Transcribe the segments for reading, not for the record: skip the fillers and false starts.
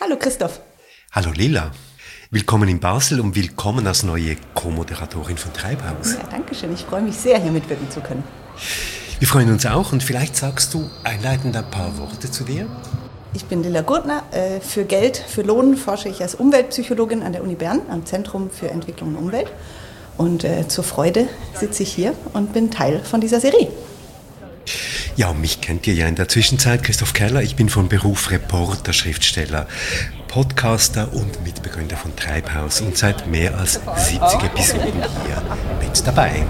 Hallo Christoph. Hallo Lila. Willkommen in Basel und willkommen als neue Co-Moderatorin von Treibhaus. Ja, danke schön. Ich freue mich sehr, hier mitwirken zu können. Wir freuen uns auch und vielleicht sagst du einleitend ein paar Worte zu dir. Ich bin Lila Gurtner. Für Geld, für Lohn forsche ich als Umweltpsychologin an der Uni Bern am Zentrum für Entwicklung und Umwelt. Und zur Freude sitze ich hier und bin Teil von dieser Serie. Ja, und mich kennt ihr ja in der Zwischenzeit, Christoph Keller. Ich bin von Beruf Reporter, Schriftsteller, Podcaster und Mitbegründer von Treibhaus und seit mehr als 70 Episoden hier mit dabei.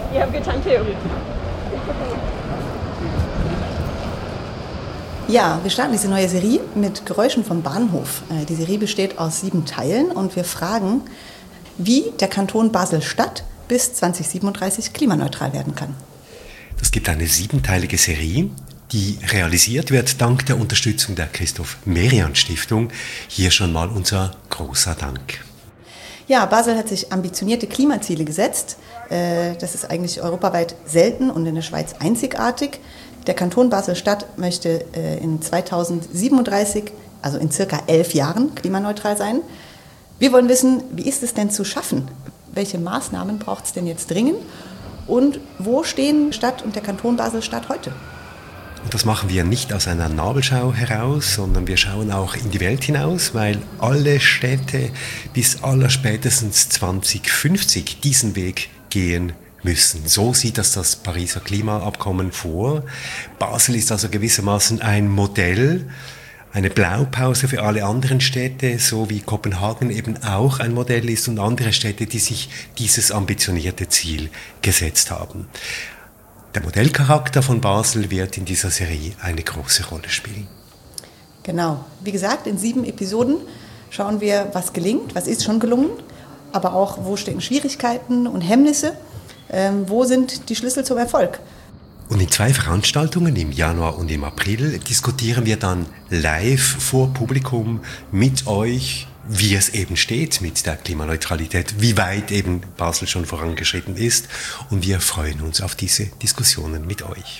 Ja, wir starten diese neue Serie mit Geräuschen vom Bahnhof. Die Serie besteht aus 7 Teilen und wir fragen, wie der Kanton Basel-Stadt bis 2037 klimaneutral werden kann. Es gibt eine 7-teilige Serie, die realisiert wird dank der Unterstützung der Christoph-Merian-Stiftung. Hier schon mal unser großer Dank. Ja, Basel hat sich ambitionierte Klimaziele gesetzt. Das ist eigentlich europaweit selten und in der Schweiz einzigartig. Der Kanton Basel-Stadt möchte in 2037, also in circa 11 Jahren, klimaneutral sein. Wir wollen wissen, wie ist es denn zu schaffen? Welche Maßnahmen braucht es denn jetzt dringend? Und wo stehen Stadt und der Kanton Basel-Stadt heute? Und das machen wir nicht aus einer Nabelschau heraus, sondern wir schauen auch in die Welt hinaus, weil alle Städte bis allerspätestens 2050 diesen Weg gehen müssen. So sieht das Pariser Klimaabkommen vor. Basel ist also gewissermaßen ein Modell, eine Blaupause für alle anderen Städte, so wie Kopenhagen eben auch ein Modell ist und andere Städte, die sich dieses ambitionierte Ziel gesetzt haben. Der Modellcharakter von Basel wird in dieser Serie eine große Rolle spielen. Genau. Wie gesagt, in 7 Episoden schauen wir, was gelingt, was ist schon gelungen, aber auch, wo stecken Schwierigkeiten und Hemmnisse, wo sind die Schlüssel zum Erfolg. Und in 2 Veranstaltungen, im Januar und im April, diskutieren wir dann live vor Publikum mit euch, wie es eben steht mit der Klimaneutralität, wie weit eben Basel schon vorangeschritten ist. Und wir freuen uns auf diese Diskussionen mit euch.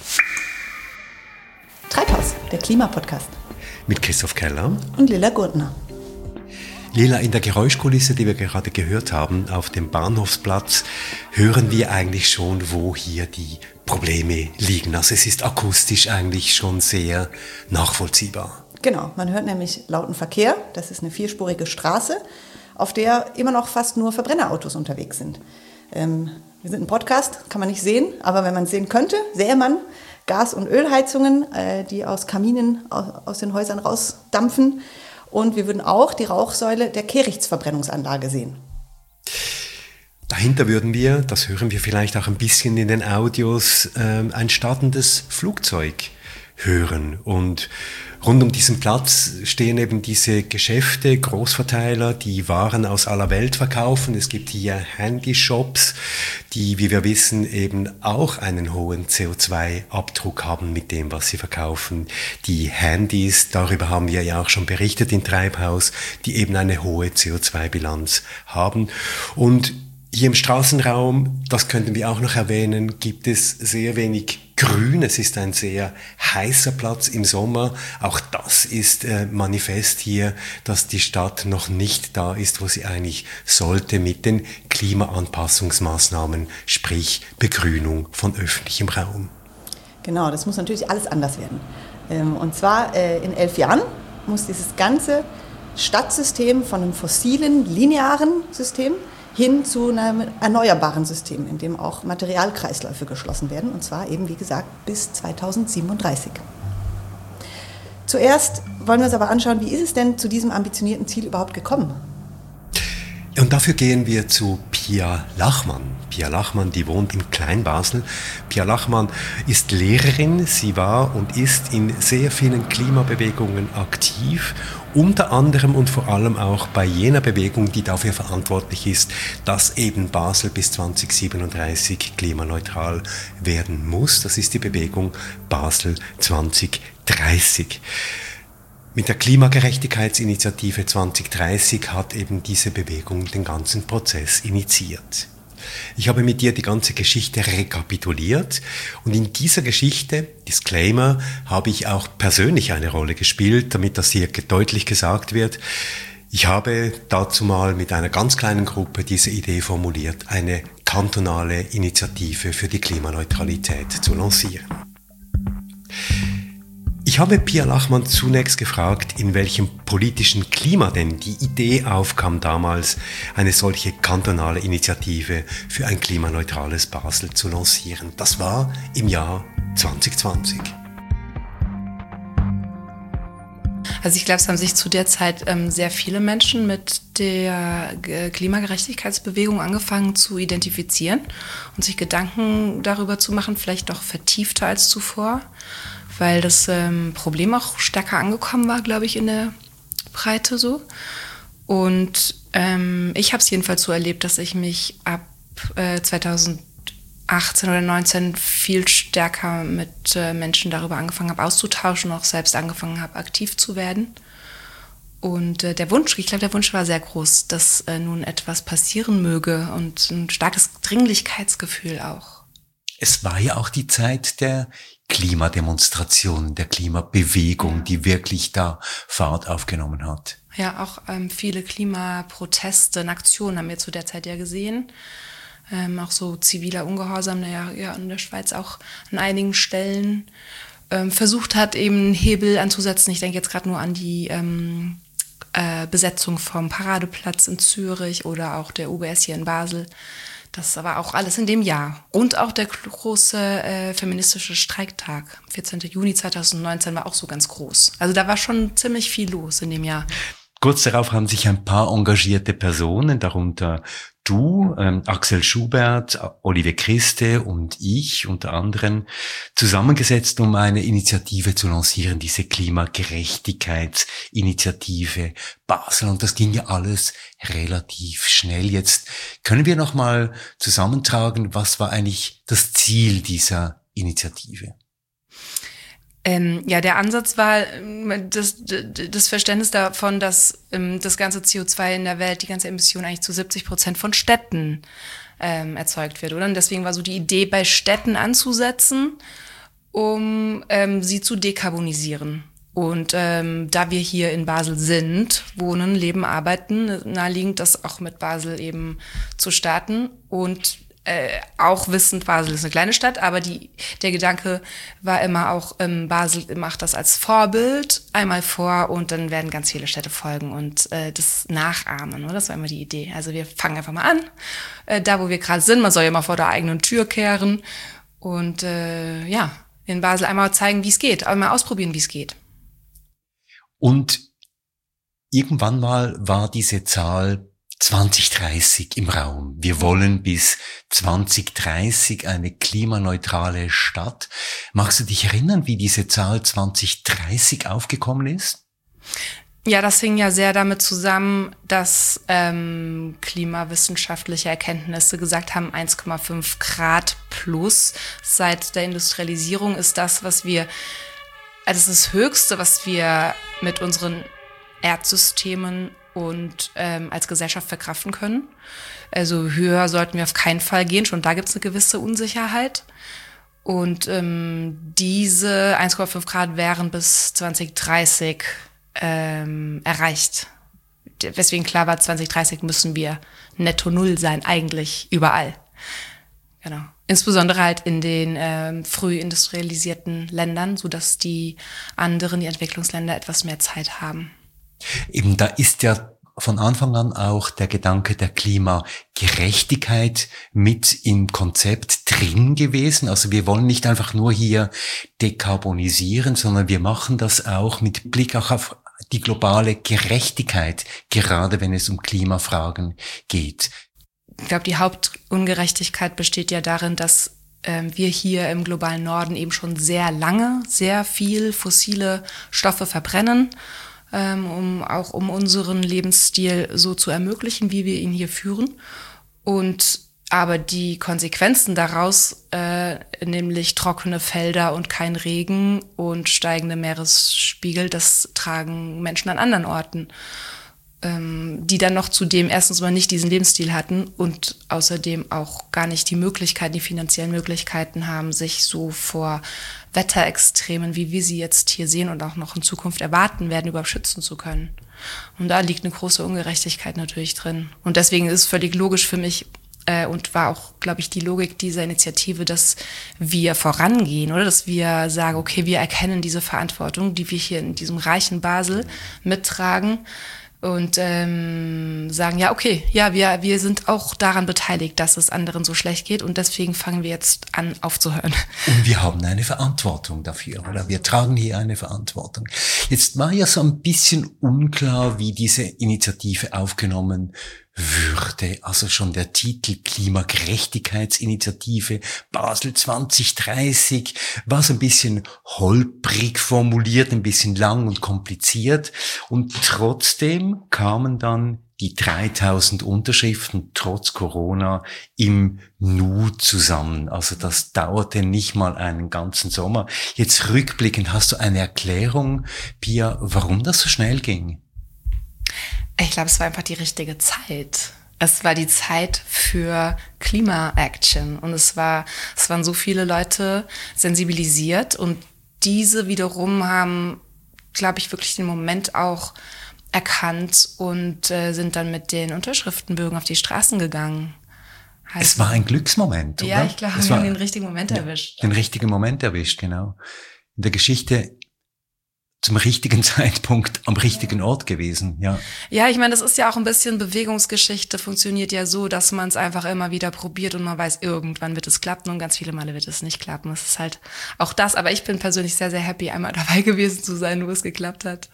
Treibhaus, der Klimapodcast. Mit Christoph Keller und Lila Gurtner. Lila, in der Geräuschkulisse, die wir gerade gehört haben, auf dem Bahnhofsplatz, hören wir eigentlich schon, wo hier die Probleme liegen. Also es ist akustisch eigentlich schon sehr nachvollziehbar. Genau, man hört nämlich lauten Verkehr. Das ist eine 4-spurige Straße, auf der immer noch fast nur Verbrennerautos unterwegs sind. Wir sind ein Podcast, kann man nicht sehen, aber wenn man es sehen könnte, sähe man Gas- und Ölheizungen, die aus Kaminen aus den Häusern rausdampfen. Und wir würden auch die Rauchsäule der Kehrichtverbrennungsanlage sehen. Dahinter würden wir, das hören wir vielleicht auch ein bisschen in den Audios, ein startendes Flugzeug hören. Und rund um diesen Platz stehen eben diese Geschäfte, Großverteiler, die Waren aus aller Welt verkaufen. Es gibt hier Handyshops, die, wie wir wissen, eben auch einen hohen CO2-Abdruck haben mit dem, was sie verkaufen. Die Handys, darüber haben wir ja auch schon berichtet in Treibhaus, die eben eine hohe CO2-Bilanz haben. Und hier im Straßenraum, das könnten wir auch noch erwähnen, gibt es sehr wenig Grün. Es ist ein sehr heißer Platz im Sommer. Auch das ist manifest hier, dass die Stadt noch nicht da ist, wo sie eigentlich sollte mit den Klimaanpassungsmaßnahmen, sprich Begrünung von öffentlichem Raum. Genau, das muss natürlich alles anders werden. Und zwar in 11 Jahren muss dieses ganze Stadtsystem von einem fossilen, linearen System hin zu einem erneuerbaren System, in dem auch Materialkreisläufe geschlossen werden, und zwar eben, wie gesagt, bis 2037. Zuerst wollen wir uns aber anschauen, wie ist es denn zu diesem ambitionierten Ziel überhaupt gekommen? Und dafür gehen wir zu Pia Lachmann. Pia Lachmann, die wohnt in Kleinbasel. Pia Lachmann ist Lehrerin. Sie war und ist in sehr vielen Klimabewegungen aktiv. Unter anderem und vor allem auch bei jener Bewegung, die dafür verantwortlich ist, dass eben Basel bis 2037 klimaneutral werden muss. Das ist die Bewegung Basel 2030. Mit der Klimagerechtigkeitsinitiative 2030 hat eben diese Bewegung den ganzen Prozess initiiert. Ich habe mit dir die ganze Geschichte rekapituliert und in dieser Geschichte, Disclaimer, habe ich auch persönlich eine Rolle gespielt, damit das hier deutlich gesagt wird. Ich habe dazu mal mit einer ganz kleinen Gruppe diese Idee formuliert, eine kantonale Initiative für die Klimaneutralität zu lancieren. Ich habe Pia Lachmann zunächst gefragt, in welchem politischen Klima denn die Idee aufkam, damals eine solche kantonale Initiative für ein klimaneutrales Basel zu lancieren. Das war im Jahr 2020. Also ich glaube, es haben sich zu der Zeit sehr viele Menschen mit der Klimagerechtigkeitsbewegung angefangen zu identifizieren und sich Gedanken darüber zu machen, vielleicht doch vertiefter als zuvor, weil das Problem auch stärker angekommen war, glaube ich, in der Breite so. Und ich habe es jedenfalls so erlebt, dass ich mich ab 2018 oder 2019 viel stärker mit Menschen darüber angefangen habe auszutauschen und auch selbst angefangen habe, aktiv zu werden. Und der Wunsch war sehr groß, dass nun etwas passieren möge und ein starkes Dringlichkeitsgefühl auch. Es war ja auch die Zeit der Klimademonstrationen, der Klimabewegung, die wirklich da Fahrt aufgenommen hat. Ja, auch viele Klimaproteste und Aktionen haben wir zu der Zeit ja gesehen. Auch so ziviler Ungehorsam, der ja in der Schweiz auch an einigen Stellen versucht hat, eben einen Hebel anzusetzen. Ich denke jetzt gerade nur an die Besetzung vom Paradeplatz in Zürich oder auch der UBS hier in Basel. Das war auch alles in dem Jahr. Und auch der große feministische Streiktag, 14. Juni 2019, war auch so ganz groß. Also da war schon ziemlich viel los in dem Jahr. Kurz darauf haben sich ein paar engagierte Personen, darunter du, Axel Schubert, Olivier Christe und ich unter anderem, zusammengesetzt, um eine Initiative zu lancieren, diese Klimagerechtigkeitsinitiative Basel. Und das ging ja alles relativ schnell. Jetzt können wir noch mal zusammentragen, was war eigentlich das Ziel dieser Initiative? Ja, der Ansatz war das Verständnis davon, dass das ganze CO2 in der Welt, die ganze Emission eigentlich zu 70% von Städten erzeugt wird, oder? Und deswegen war so die Idee, bei Städten anzusetzen, um sie zu dekarbonisieren. Und da wir hier in Basel sind, wohnen, leben, arbeiten, naheliegend, das auch mit Basel eben zu starten und auch wissend, Basel ist eine kleine Stadt, aber der Gedanke war immer auch, Basel macht das als Vorbild einmal vor und dann werden ganz viele Städte folgen und das nachahmen. Oder? Das war immer die Idee. Also wir fangen einfach mal an, da wo wir gerade sind. Man soll ja mal vor der eigenen Tür kehren und in Basel einmal zeigen, wie es geht, einmal ausprobieren, wie es geht. Und irgendwann mal war diese Zahl 2030 im Raum. Wir wollen bis 2030 eine klimaneutrale Stadt. Magst du dich erinnern, wie diese Zahl 2030 aufgekommen ist? Ja, das hing ja sehr damit zusammen, dass klimawissenschaftliche Erkenntnisse gesagt haben, 1,5 Grad plus seit der Industrialisierung ist das Höchste, was wir mit unseren Erdsystemen und als Gesellschaft verkraften können. Also höher sollten wir auf keinen Fall gehen. Schon da gibt es eine gewisse Unsicherheit. Und diese 1,5 Grad wären bis 2030 erreicht. Weswegen klar war, 2030 müssen wir netto null sein, eigentlich überall. Genau. Insbesondere halt in den früh industrialisierten Ländern, sodass die Entwicklungsländer etwas mehr Zeit haben. Eben, da ist ja von Anfang an auch der Gedanke der Klimagerechtigkeit mit im Konzept drin gewesen. Also wir wollen nicht einfach nur hier dekarbonisieren, sondern wir machen das auch mit Blick auch auf die globale Gerechtigkeit, gerade wenn es um Klimafragen geht. Ich glaube, die Hauptungerechtigkeit besteht ja darin, dass wir hier im globalen Norden eben schon sehr lange sehr viel fossile Stoffe verbrennen, um unseren Lebensstil so zu ermöglichen, wie wir ihn hier führen. Aber die Konsequenzen daraus, nämlich trockene Felder und kein Regen und steigende Meeresspiegel, das tragen Menschen an anderen Orten. die dann noch zudem erstens mal nicht diesen Lebensstil hatten und außerdem auch gar nicht die finanziellen Möglichkeiten haben, sich so vor Wetterextremen, wie wir sie jetzt hier sehen und auch noch in Zukunft erwarten werden, überhaupt schützen zu können. Und da liegt eine große Ungerechtigkeit natürlich drin. Und deswegen ist es völlig logisch für mich, und war auch, glaube ich, die Logik dieser Initiative, dass wir vorangehen oder dass wir sagen, okay, wir erkennen diese Verantwortung, die wir hier in diesem reichen Basel mittragen und sagen, ja, okay, ja, wir sind auch daran beteiligt, dass es anderen so schlecht geht und deswegen fangen wir jetzt an, aufzuhören. Und wir haben eine Verantwortung dafür, oder? Wir tragen hier eine Verantwortung. Jetzt war ja so ein bisschen unklar, wie diese Initiative aufgenommen würde. Also schon der Titel Klimagerechtigkeitsinitiative Basel 2030 war so ein bisschen holprig formuliert, ein bisschen lang und kompliziert. Und trotzdem kamen dann die 3000 Unterschriften trotz Corona im Nu zusammen. Also das dauerte nicht mal einen ganzen Sommer. Jetzt rückblickend, hast du eine Erklärung, Pia, warum das so schnell ging? Ich glaube, es war einfach die richtige Zeit. Es war die Zeit für Klima-Action und es waren so viele Leute sensibilisiert und diese wiederum haben, glaube ich, wirklich den Moment auch erkannt und sind dann mit den Unterschriftenbögen auf die Straßen gegangen. Es war ein Glücksmoment, oder? Ja, ich glaube, wir haben den richtigen Moment erwischt. Den richtigen Moment erwischt, genau. In der Geschichte zum richtigen Zeitpunkt am richtigen Ort gewesen, ja. Ja, ich meine, das ist ja auch ein bisschen Bewegungsgeschichte, funktioniert ja so, dass man es einfach immer wieder probiert und man weiß, irgendwann wird es klappen und ganz viele Male wird es nicht klappen. Das ist halt auch das, aber ich bin persönlich sehr, sehr happy, einmal dabei gewesen zu sein, wo es geklappt hat.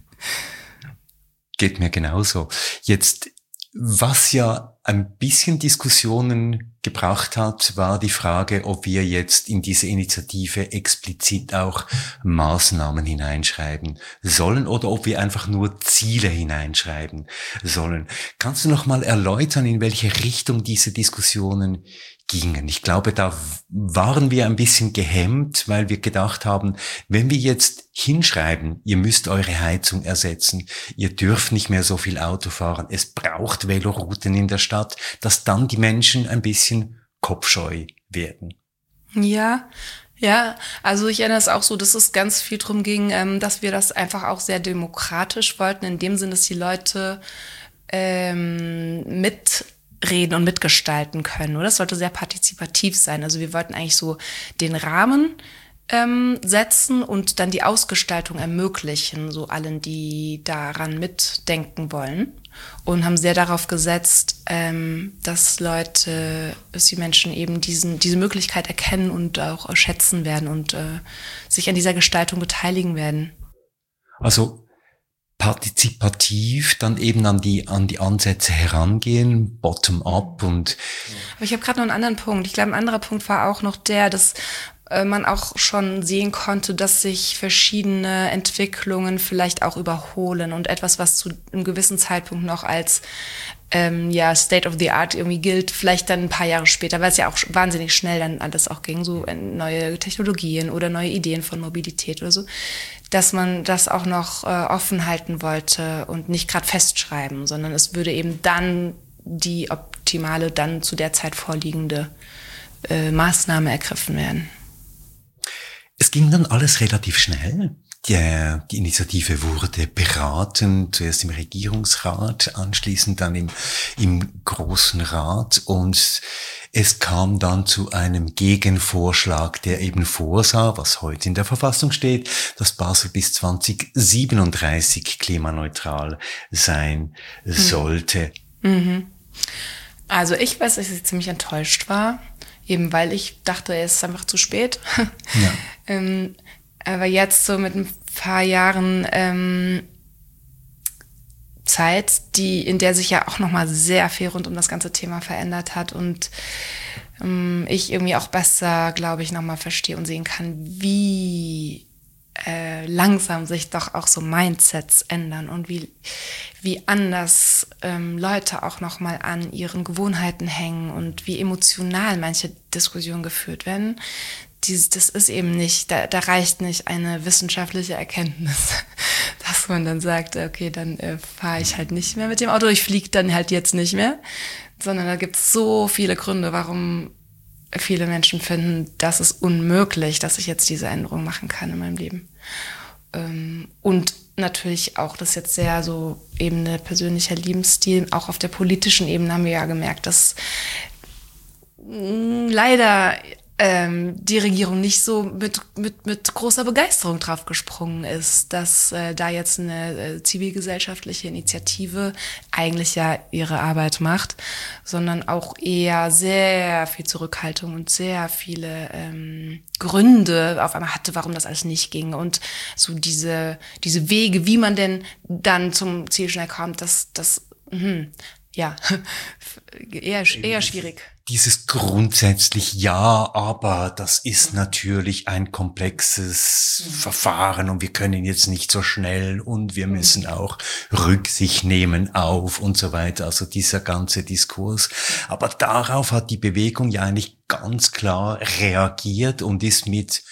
Geht mir genauso. Jetzt, was ja ein bisschen Diskussionen gebracht hat, war die Frage, ob wir jetzt in diese Initiative explizit auch Maßnahmen hineinschreiben sollen oder ob wir einfach nur Ziele hineinschreiben sollen. Kannst du noch mal erläutern, in welche Richtung diese Diskussionen gingen? Ich glaube, da waren wir ein bisschen gehemmt, weil wir gedacht haben, wenn wir jetzt hinschreiben, ihr müsst eure Heizung ersetzen, ihr dürft nicht mehr so viel Auto fahren, es braucht Velorouten in der Stadt, dass dann die Menschen ein bisschen kopfscheu werden. Ja, also ich erinnere es auch so, dass es ganz viel drum ging, dass wir das einfach auch sehr demokratisch wollten, in dem Sinne, dass die Leute mitreden und mitgestalten können, oder? Das sollte sehr partizipativ sein. Also wir wollten eigentlich so den Rahmen setzen und dann die Ausgestaltung ermöglichen, so allen, die daran mitdenken wollen. Und haben sehr darauf gesetzt, dass die Menschen eben diese Möglichkeit erkennen und auch schätzen werden und sich an dieser Gestaltung beteiligen werden. Also partizipativ dann eben an die Ansätze herangehen, bottom-up und... Aber ich habe gerade noch einen anderen Punkt. Ich glaube, ein anderer Punkt war auch noch dass man auch schon sehen konnte, dass sich verschiedene Entwicklungen vielleicht auch überholen und etwas, was zu einem gewissen Zeitpunkt noch als State of the Art irgendwie gilt, vielleicht dann ein paar Jahre später, weil es ja auch wahnsinnig schnell dann alles auch ging, so neue Technologien oder neue Ideen von Mobilität oder so, dass man das auch noch offen halten wollte und nicht gerade festschreiben, sondern es würde eben dann die optimale, dann zu der Zeit vorliegende Maßnahme ergriffen werden. Es ging dann alles relativ schnell. Die Initiative wurde beraten, zuerst im Regierungsrat, anschließend dann im Großen Rat und es kam dann zu einem Gegenvorschlag, der eben vorsah, was heute in der Verfassung steht, dass Basel bis 2037 klimaneutral sein sollte. Mhm. Also ich weiß, dass ich ziemlich enttäuscht war, eben weil ich dachte, es ist einfach zu spät. Ja. Aber jetzt so mit ein paar Jahren Zeit, in der sich ja auch nochmal sehr viel rund um das ganze Thema verändert hat und ich irgendwie auch besser, glaube ich, nochmal verstehe und sehen kann, wie langsam sich doch auch so Mindsets ändern und wie anders Leute auch nochmal an ihren Gewohnheiten hängen und wie emotional manche Diskussionen geführt werden, das ist eben nicht, da reicht nicht eine wissenschaftliche Erkenntnis, dass man dann sagt, okay, dann fahre ich halt nicht mehr mit dem Auto, ich fliege dann halt jetzt nicht mehr, sondern da gibt es so viele Gründe, warum viele Menschen finden, das ist unmöglich, dass ich jetzt diese Änderung machen kann in meinem Leben. Und natürlich auch, das ist jetzt sehr so Ebene persönlicher Lebensstil, auch auf der politischen Ebene haben wir ja gemerkt, dass leider die Regierung nicht so mit großer Begeisterung drauf gesprungen ist, dass da jetzt eine zivilgesellschaftliche Initiative eigentlich ja ihre Arbeit macht, sondern auch eher sehr viel Zurückhaltung und sehr viele Gründe auf einmal hatte, warum das alles nicht ging. Und so diese Wege, wie man denn dann zum Ziel schnell kommt, ja, eher schwierig. Dieses grundsätzlich ja, aber das ist natürlich ein komplexes Verfahren und wir können jetzt nicht so schnell und wir müssen auch Rücksicht nehmen auf und so weiter. Also dieser ganze Diskurs. Aber darauf hat die Bewegung ja eigentlich ganz klar reagiert und ist mit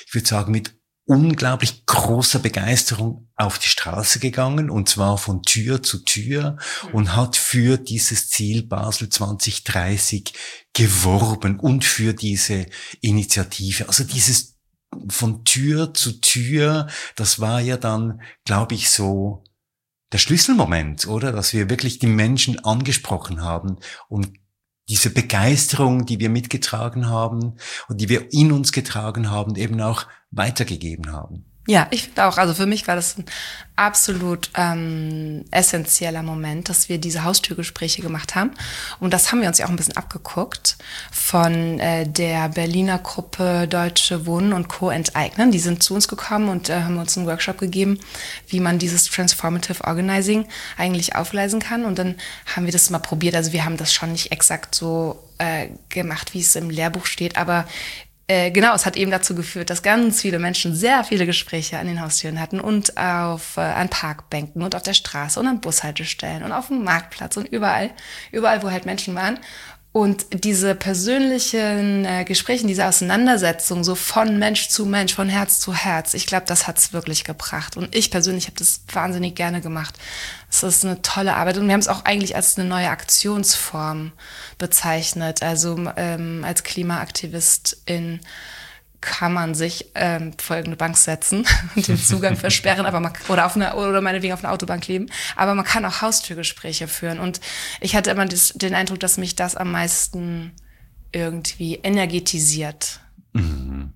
unglaublich großer Begeisterung auf die Straße gegangen, und zwar von Tür zu Tür, und hat für dieses Ziel Basel 2030 geworben und für diese Initiative. Also dieses von Tür zu Tür, das war ja dann, glaube ich, so der Schlüsselmoment, oder? Dass wir wirklich die Menschen angesprochen haben und diese Begeisterung, die wir mitgetragen haben und die wir in uns getragen haben, eben auch weitergegeben haben. Ja, ich finde auch, also für mich war das ein absolut essentieller Moment, dass wir diese Haustürgespräche gemacht haben. Und das haben wir uns ja auch ein bisschen abgeguckt von der Berliner Gruppe Deutsche Wohnen und Co. enteignen. Die sind zu uns gekommen und haben uns einen Workshop gegeben, wie man dieses Transformative Organizing eigentlich aufgleisen kann. Und dann haben wir das mal probiert. Also wir haben das schon nicht exakt so gemacht, wie es im Lehrbuch steht, aber genau, es hat eben dazu geführt, dass ganz viele Menschen sehr viele Gespräche an den Haustüren hatten und an Parkbänken und auf der Straße und an Bushaltestellen und auf dem Marktplatz und überall, wo halt Menschen waren. Und diese persönlichen Gespräche, diese Auseinandersetzung so von Mensch zu Mensch, von Herz zu Herz, ich glaube, das hat's wirklich gebracht. Und ich persönlich habe das wahnsinnig gerne gemacht. Es ist eine tolle Arbeit und wir haben es auch eigentlich als eine neue Aktionsform bezeichnet. Also als Klimaaktivistin kann man sich vor irgendeine Bank setzen und den Zugang versperren, aber oder meinetwegen auf einer Autobahn kleben. Aber man kann auch Haustürgespräche führen. Und ich hatte immer den Eindruck, dass mich das am meisten irgendwie energetisiert. Mhm.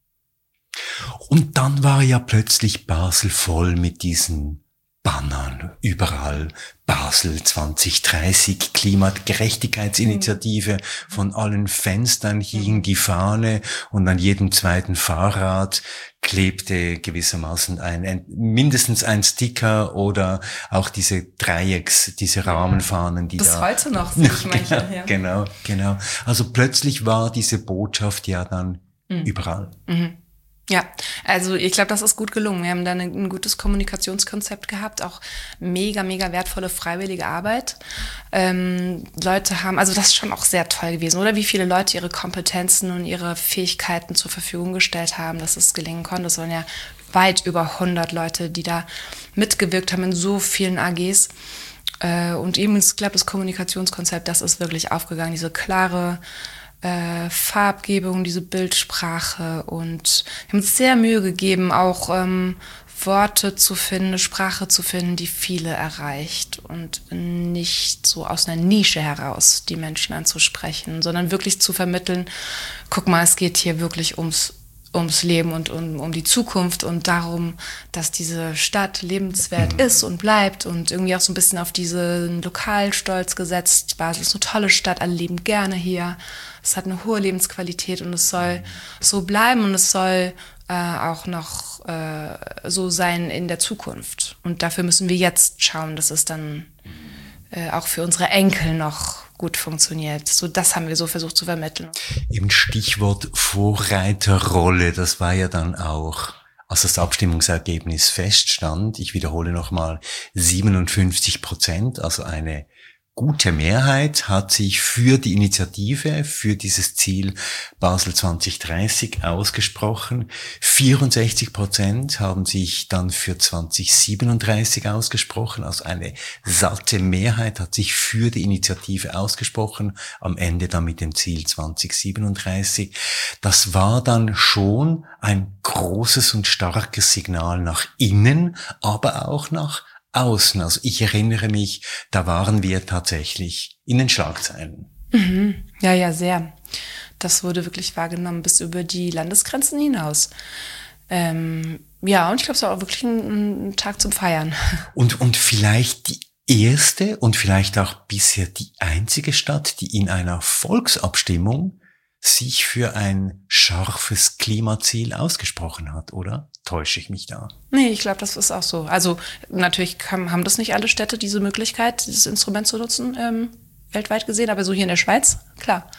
Und dann war ja plötzlich Basel voll mit diesen Bannern überall. Basel 2030, Klimagerechtigkeitsinitiative. Von allen Fenstern hing die Fahne und an jedem zweiten Fahrrad klebte gewissermaßen mindestens ein Sticker oder auch diese diese Rahmenfahnen, die bis da... heute noch sehe ich manche. Genau. Also plötzlich war diese Botschaft ja dann überall. Mhm. Ja, also ich glaube, das ist gut gelungen. Wir haben da ein gutes Kommunikationskonzept gehabt, auch mega wertvolle freiwillige Arbeit. Leute haben, also das ist schon auch sehr toll gewesen, oder? Wie viele Leute ihre Kompetenzen und ihre Fähigkeiten zur Verfügung gestellt haben, dass es gelingen konnte. Das waren ja weit über 100 Leute, die da mitgewirkt haben in so vielen AGs. Und eben, ich glaube, das Kommunikationskonzept, das ist wirklich aufgegangen, diese klare Farbgebung, diese Bildsprache, und wir haben uns sehr Mühe gegeben, auch Worte zu finden, Sprache zu finden, die viele erreicht und nicht so aus einer Nische heraus die Menschen anzusprechen, sondern wirklich zu vermitteln, guck mal, es geht hier wirklich ums Leben und um die Zukunft und darum, dass diese Stadt lebenswert ist und bleibt, und irgendwie auch so ein bisschen auf diesen Lokalstolz gesetzt. Basel ist eine tolle Stadt, alle leben gerne hier. Es hat eine hohe Lebensqualität und es soll so bleiben und es soll auch noch so sein in der Zukunft. Und dafür müssen wir jetzt schauen, dass es dann auch für unsere Enkel noch gut funktioniert. So, das haben wir so versucht zu vermitteln. Eben Stichwort Vorreiterrolle, das war ja dann auch, als das Abstimmungsergebnis feststand, ich wiederhole nochmal, 57%, also eine gute Mehrheit hat sich für die Initiative, für dieses Ziel Basel 2030 ausgesprochen. 64% haben sich dann für 2037 ausgesprochen. Also eine satte Mehrheit hat sich für die Initiative ausgesprochen. Am Ende dann mit dem Ziel 2037. Das war dann schon ein großes und starkes Signal nach innen, aber auch nach außen. Also ich erinnere mich, da waren wir tatsächlich in den Schlagzeilen. Mhm. Ja, sehr. Das wurde wirklich wahrgenommen bis über die Landesgrenzen hinaus. Und ich glaube, es war auch wirklich ein Tag zum Feiern. Und vielleicht die erste und vielleicht auch bisher die einzige Stadt, die in einer Volksabstimmung sich für ein scharfes Klimaziel ausgesprochen hat, oder? Täusche ich mich da? Nee, ich glaube, das ist auch so. Also natürlich haben das nicht alle Städte diese Möglichkeit, dieses Instrument zu nutzen, weltweit gesehen, aber so hier in der Schweiz, klar.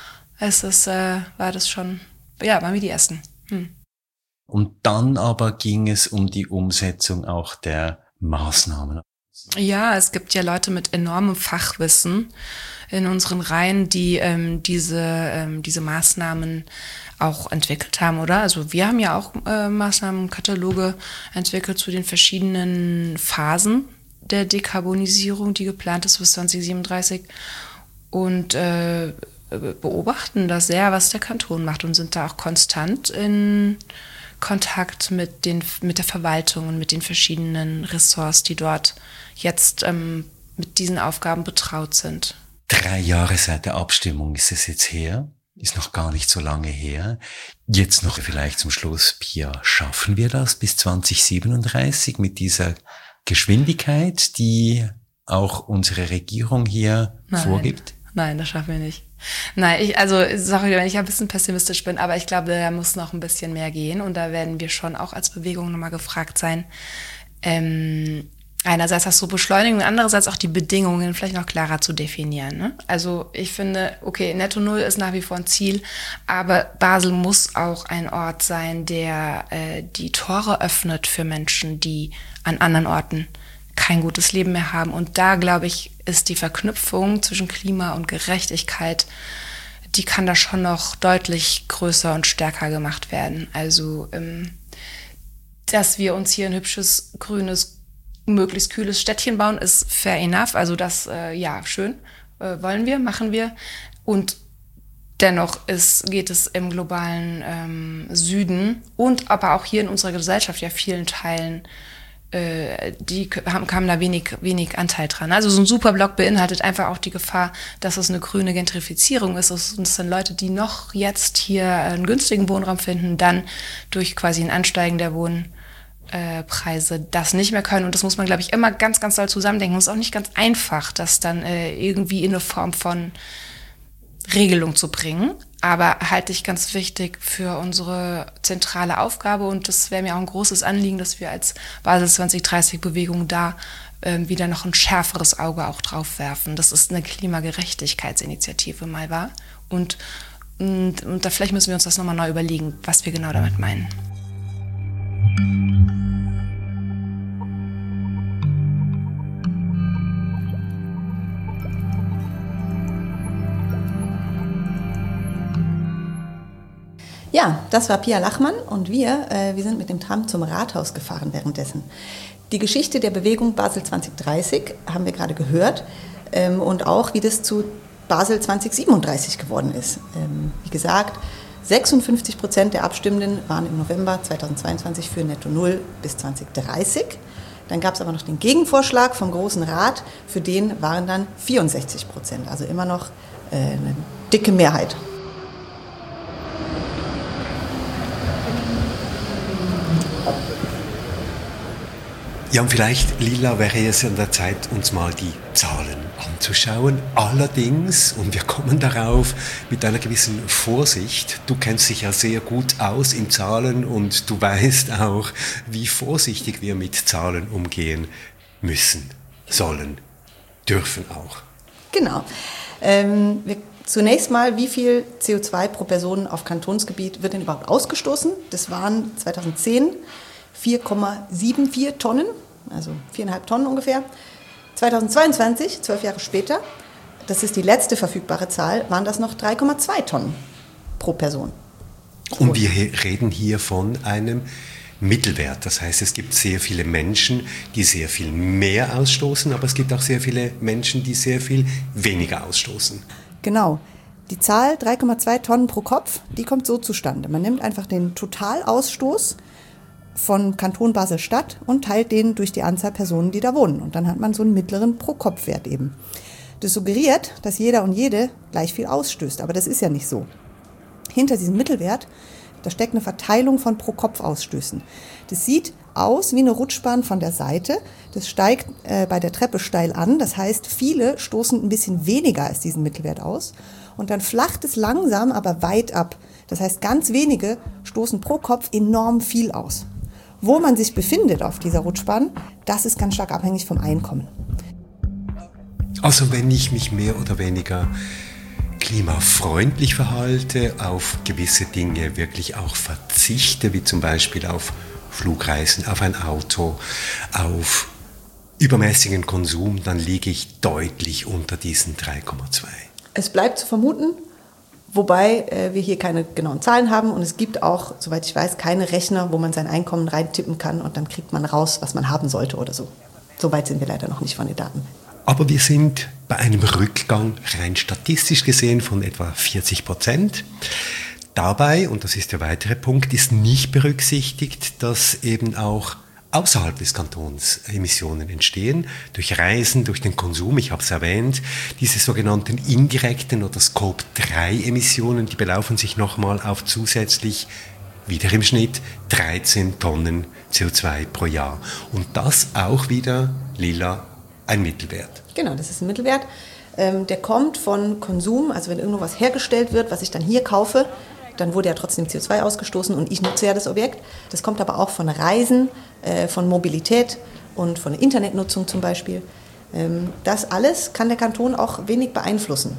War das schon, waren wir die Ersten. Und dann aber ging es um die Umsetzung auch der Maßnahmen. Ja, es gibt ja Leute mit enormem Fachwissen in unseren Reihen, die diese Maßnahmen auch entwickelt haben, oder? Also wir haben ja auch Maßnahmenkataloge entwickelt zu den verschiedenen Phasen der Dekarbonisierung, die geplant ist bis 2037 und beobachten das sehr, was der Kanton macht und sind da auch konstant in Kontakt mit der Verwaltung und mit den verschiedenen Ressorts, die dort jetzt mit diesen Aufgaben betraut sind. 3 Jahre seit der Abstimmung ist es jetzt her, ist noch gar nicht so lange her. Jetzt noch vielleicht zum Schluss, Pia, schaffen wir das bis 2037 mit dieser Geschwindigkeit, die auch unsere Regierung hier vorgibt? Nein, das schaffen wir nicht. Nein, sorry, wenn ich ein bisschen pessimistisch bin, aber ich glaube, da muss noch ein bisschen mehr gehen und da werden wir schon auch als Bewegung nochmal gefragt sein, einerseits das so beschleunigen und andererseits auch die Bedingungen vielleicht noch klarer zu definieren. Ne? Also ich finde, okay, Netto Null ist nach wie vor ein Ziel, aber Basel muss auch ein Ort sein, der die Tore öffnet für Menschen, die an anderen Orten kein gutes Leben mehr haben. Und da, glaube ich, ist die Verknüpfung zwischen Klima und Gerechtigkeit, die kann da schon noch deutlich größer und stärker gemacht werden. Also, dass wir uns hier ein hübsches, grünes, möglichst kühles Städtchen bauen, ist fair enough. Also das, schön, wollen wir, machen wir. Und dennoch geht es im globalen Süden und aber auch hier in unserer Gesellschaft ja vielen Teilen, kamen da wenig Anteil dran. Also so ein Superblock beinhaltet einfach auch die Gefahr, dass es eine grüne Gentrifizierung ist. Und es sind Leute, die noch jetzt hier einen günstigen Wohnraum finden, dann durch quasi ein Ansteigen der Wohnpreise das nicht mehr können. Und das muss man, glaube ich, immer ganz, ganz doll zusammendenken. Und es ist auch nicht ganz einfach, das dann irgendwie in eine Form von Regelung zu bringen. Aber halte ich ganz wichtig für unsere zentrale Aufgabe. Und das wäre mir auch ein großes Anliegen, dass wir als Basel 2030-Bewegung da wieder noch ein schärferes Auge auch drauf werfen. Das ist eine Klimagerechtigkeitsinitiative mal war. Und da vielleicht müssen wir uns das nochmal neu überlegen, was wir genau damit meinen. Ja, das war Pia Lachmann und wir sind mit dem Tram zum Rathaus gefahren währenddessen. Die Geschichte der Bewegung Basel 2030 haben wir gerade gehört und auch, wie das zu Basel 2037 geworden ist. Wie gesagt, 56% der Abstimmenden waren im November 2022 für Netto Null bis 2030. Dann gab es aber noch den Gegenvorschlag vom Großen Rat, für den waren dann 64%, also immer noch eine dicke Mehrheit. Ja, und vielleicht, Lila, wäre es an der Zeit, uns mal die Zahlen anzuschauen. Allerdings, und wir kommen darauf mit einer gewissen Vorsicht, du kennst dich ja sehr gut aus in Zahlen und du weißt auch, wie vorsichtig wir mit Zahlen umgehen müssen, sollen, dürfen auch. Genau. Zunächst mal, wie viel CO2 pro Person auf Kantonsgebiet wird denn überhaupt ausgestoßen? Das waren 2010 4,74 Tonnen, also 4,5 Tonnen ungefähr. 2022, 12 Jahre später, das ist die letzte verfügbare Zahl, waren das noch 3,2 Tonnen pro Person. Und wir reden hier von einem Mittelwert. Das heißt, es gibt sehr viele Menschen, die sehr viel mehr ausstoßen, aber es gibt auch sehr viele Menschen, die sehr viel weniger ausstoßen. Genau. Die Zahl 3,2 Tonnen pro Kopf, die kommt so zustande. Man nimmt einfach den Totalausstoß von Kanton Basel-Stadt und teilt den durch die Anzahl Personen, die da wohnen. Und dann hat man so einen mittleren Pro-Kopf-Wert eben. Das suggeriert, dass jeder und jede gleich viel ausstößt, aber das ist ja nicht so. Hinter diesem Mittelwert, da steckt eine Verteilung von Pro-Kopf-Ausstößen. Das sieht aus wie eine Rutschbahn von der Seite. Das steigt bei der Treppe steil an. Das heißt, viele stoßen ein bisschen weniger als diesen Mittelwert aus. Und dann flacht es langsam, aber weit ab. Das heißt, ganz wenige stoßen pro Kopf enorm viel aus. Wo man sich befindet auf dieser Rutschbahn, das ist ganz stark abhängig vom Einkommen. Also wenn ich mich mehr oder weniger klimafreundlich verhalte, auf gewisse Dinge wirklich auch verzichte, wie zum Beispiel auf Flugreisen, auf ein Auto, auf übermäßigen Konsum, dann liege ich deutlich unter diesen 3,2. Es bleibt zu vermuten, wobei wir hier keine genauen Zahlen haben und es gibt auch, soweit ich weiß, keine Rechner, wo man sein Einkommen reintippen kann und dann kriegt man raus, was man haben sollte oder so. So weit sind wir leider noch nicht von den Daten. Aber wir sind bei einem Rückgang rein statistisch gesehen von etwa 40%. Dabei, und das ist der weitere Punkt, ist nicht berücksichtigt, dass eben auch außerhalb des Kantons Emissionen entstehen, durch Reisen, durch den Konsum, ich habe es erwähnt, diese sogenannten indirekten oder Scope-3-Emissionen, die belaufen sich nochmal auf zusätzlich, wieder im Schnitt, 13 Tonnen CO2 pro Jahr. Und das auch wieder, lila, ein Mittelwert. Genau, das ist ein Mittelwert. Der kommt von Konsum, also wenn irgendwo was hergestellt wird, was ich dann hier kaufe, dann wurde ja trotzdem CO2 ausgestoßen und ich nutze ja das Objekt. Das kommt aber auch von Reisen, von Mobilität und von Internetnutzung zum Beispiel. Das alles kann der Kanton auch wenig beeinflussen.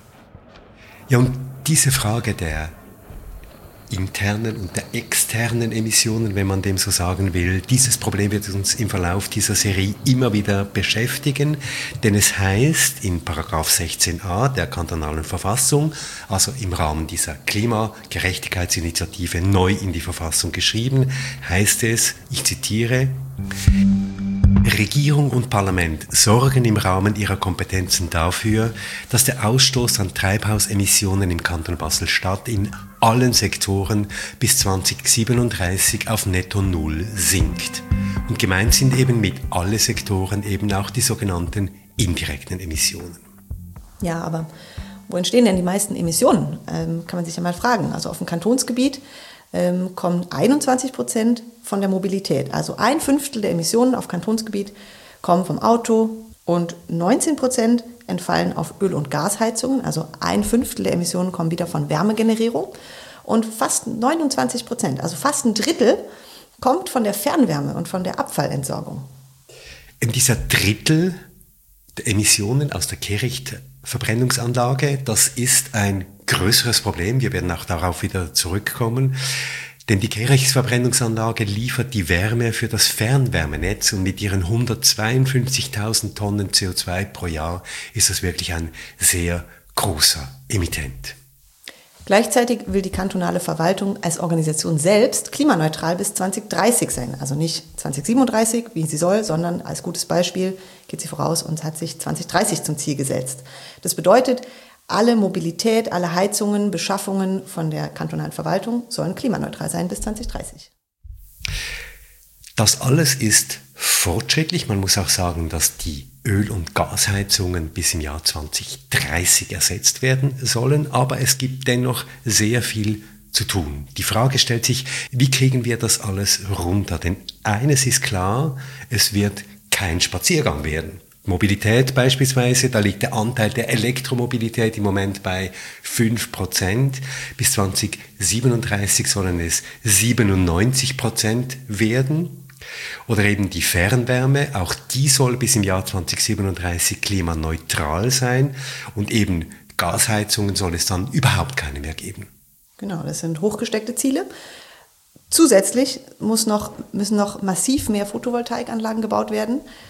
Ja, und diese Frage der internen und der externen Emissionen, wenn man dem so sagen will. Dieses Problem wird uns im Verlauf dieser Serie immer wieder beschäftigen, denn es heißt in Paragraph 16a der kantonalen Verfassung, also im Rahmen dieser Klimagerechtigkeitsinitiative neu in die Verfassung geschrieben, heißt es, ich zitiere, Regierung und Parlament sorgen im Rahmen ihrer Kompetenzen dafür, dass der Ausstoß an Treibhausemissionen im Kanton Basel-Stadt in allen Sektoren bis 2037 auf netto Null sinkt. Und gemeint sind eben mit alle Sektoren eben auch die sogenannten indirekten Emissionen. Ja, aber wo entstehen denn die meisten Emissionen? Kann man sich ja mal fragen. Also auf dem Kantonsgebiet kommen 21% von der Mobilität. Also 1/5 der Emissionen auf Kantonsgebiet kommen vom Auto und 19% entfallen auf Öl- und Gasheizungen. Also 1/5 der Emissionen kommen wieder von Wärmegenerierung. Und fast 29%, also fast ein Drittel, kommt von der Fernwärme und von der Abfallentsorgung. Dieser Drittel der Emissionen aus der Kehrichtverbrennungsanlage, das ist ein größeres Problem. Wir werden auch darauf wieder zurückkommen. Denn die Kehrichtverbrennungsanlage liefert die Wärme für das Fernwärmenetz und mit ihren 152.000 Tonnen CO2 pro Jahr ist das wirklich ein sehr großer Emittent. Gleichzeitig will die kantonale Verwaltung als Organisation selbst klimaneutral bis 2030 sein. Also nicht 2037, wie sie soll, sondern als gutes Beispiel geht sie voraus und hat sich 2030 zum Ziel gesetzt. Das bedeutet, alle Mobilität, alle Heizungen, Beschaffungen von der kantonalen Verwaltung sollen klimaneutral sein bis 2030. Das alles ist fortschrittlich. Man muss auch sagen, dass die Öl- und Gasheizungen bis im Jahr 2030 ersetzt werden sollen. Aber es gibt dennoch sehr viel zu tun. Die Frage stellt sich, wie kriegen wir das alles runter? Denn eines ist klar, es wird kein Spaziergang werden. Mobilität beispielsweise, da liegt der Anteil der Elektromobilität im Moment bei 5%. Bis 2037 sollen es 97% werden. Oder eben die Fernwärme, auch die soll bis im Jahr 2037 klimaneutral sein. Und eben Gasheizungen soll es dann überhaupt keine mehr geben. Genau, das sind hochgesteckte Ziele. Zusätzlich müssen noch massiv mehr Photovoltaikanlagen gebaut werden.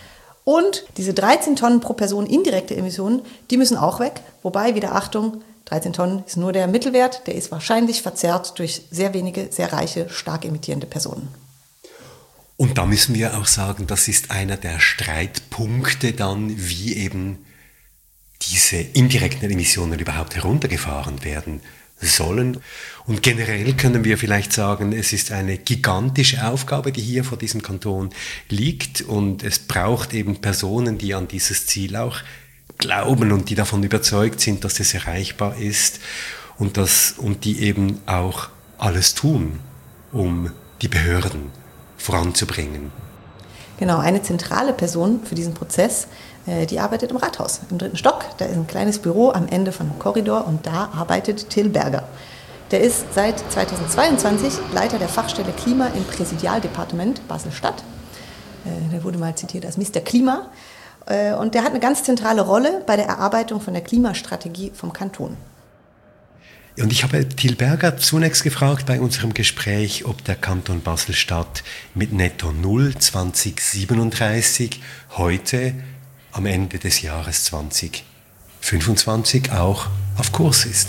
Und diese 13 Tonnen pro Person indirekte Emissionen, die müssen auch weg. Wobei, wieder Achtung, 13 Tonnen ist nur der Mittelwert, der ist wahrscheinlich verzerrt durch sehr wenige, sehr reiche, stark emittierende Personen. Und da müssen wir auch sagen, das ist einer der Streitpunkte dann, wie eben diese indirekten Emissionen überhaupt heruntergefahren werden sollen. Und generell können wir vielleicht sagen, es ist eine gigantische Aufgabe, die hier vor diesem Kanton liegt, und es braucht eben Personen, die an dieses Ziel auch glauben und die davon überzeugt sind, dass es erreichbar ist, und die eben auch alles tun, um die Behörden voranzubringen. Genau, eine zentrale Person für diesen Prozess, die arbeitet im Rathaus, im 3. Stock. Da ist ein kleines Büro am Ende von einem Korridor und da arbeitet Till Berger. Der ist seit 2022 Leiter der Fachstelle Klima im Präsidialdepartement Basel-Stadt. Der wurde mal zitiert als Mr. Klima. Und der hat eine ganz zentrale Rolle bei der Erarbeitung von der Klimastrategie vom Kanton. Und ich habe Till Berger zunächst gefragt bei unserem Gespräch, ob der Kanton Basel-Stadt mit Netto Null 2037 heute am Ende des Jahres 2025 auch auf Kurs ist.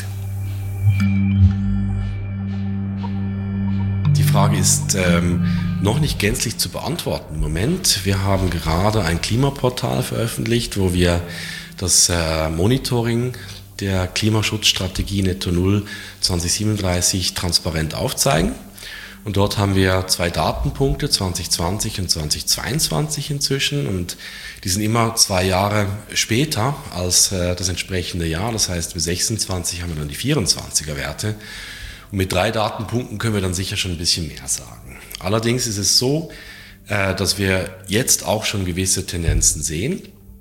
Die Frage ist noch nicht gänzlich zu beantworten im Moment. Wir haben gerade ein Klimaportal veröffentlicht, wo wir das Monitoring der Klimaschutzstrategie Netto Null 2037 transparent aufzeigen. Und dort haben wir 2 Datenpunkte, 2020 und 2022 inzwischen. Und die sind immer 2 Jahre später als das entsprechende Jahr. Das heißt, mit 26 haben wir dann die 24er Werte. Und mit 3 Datenpunkten können wir dann sicher schon ein bisschen mehr sagen. Allerdings ist es so, dass wir jetzt auch schon gewisse Tendenzen sehen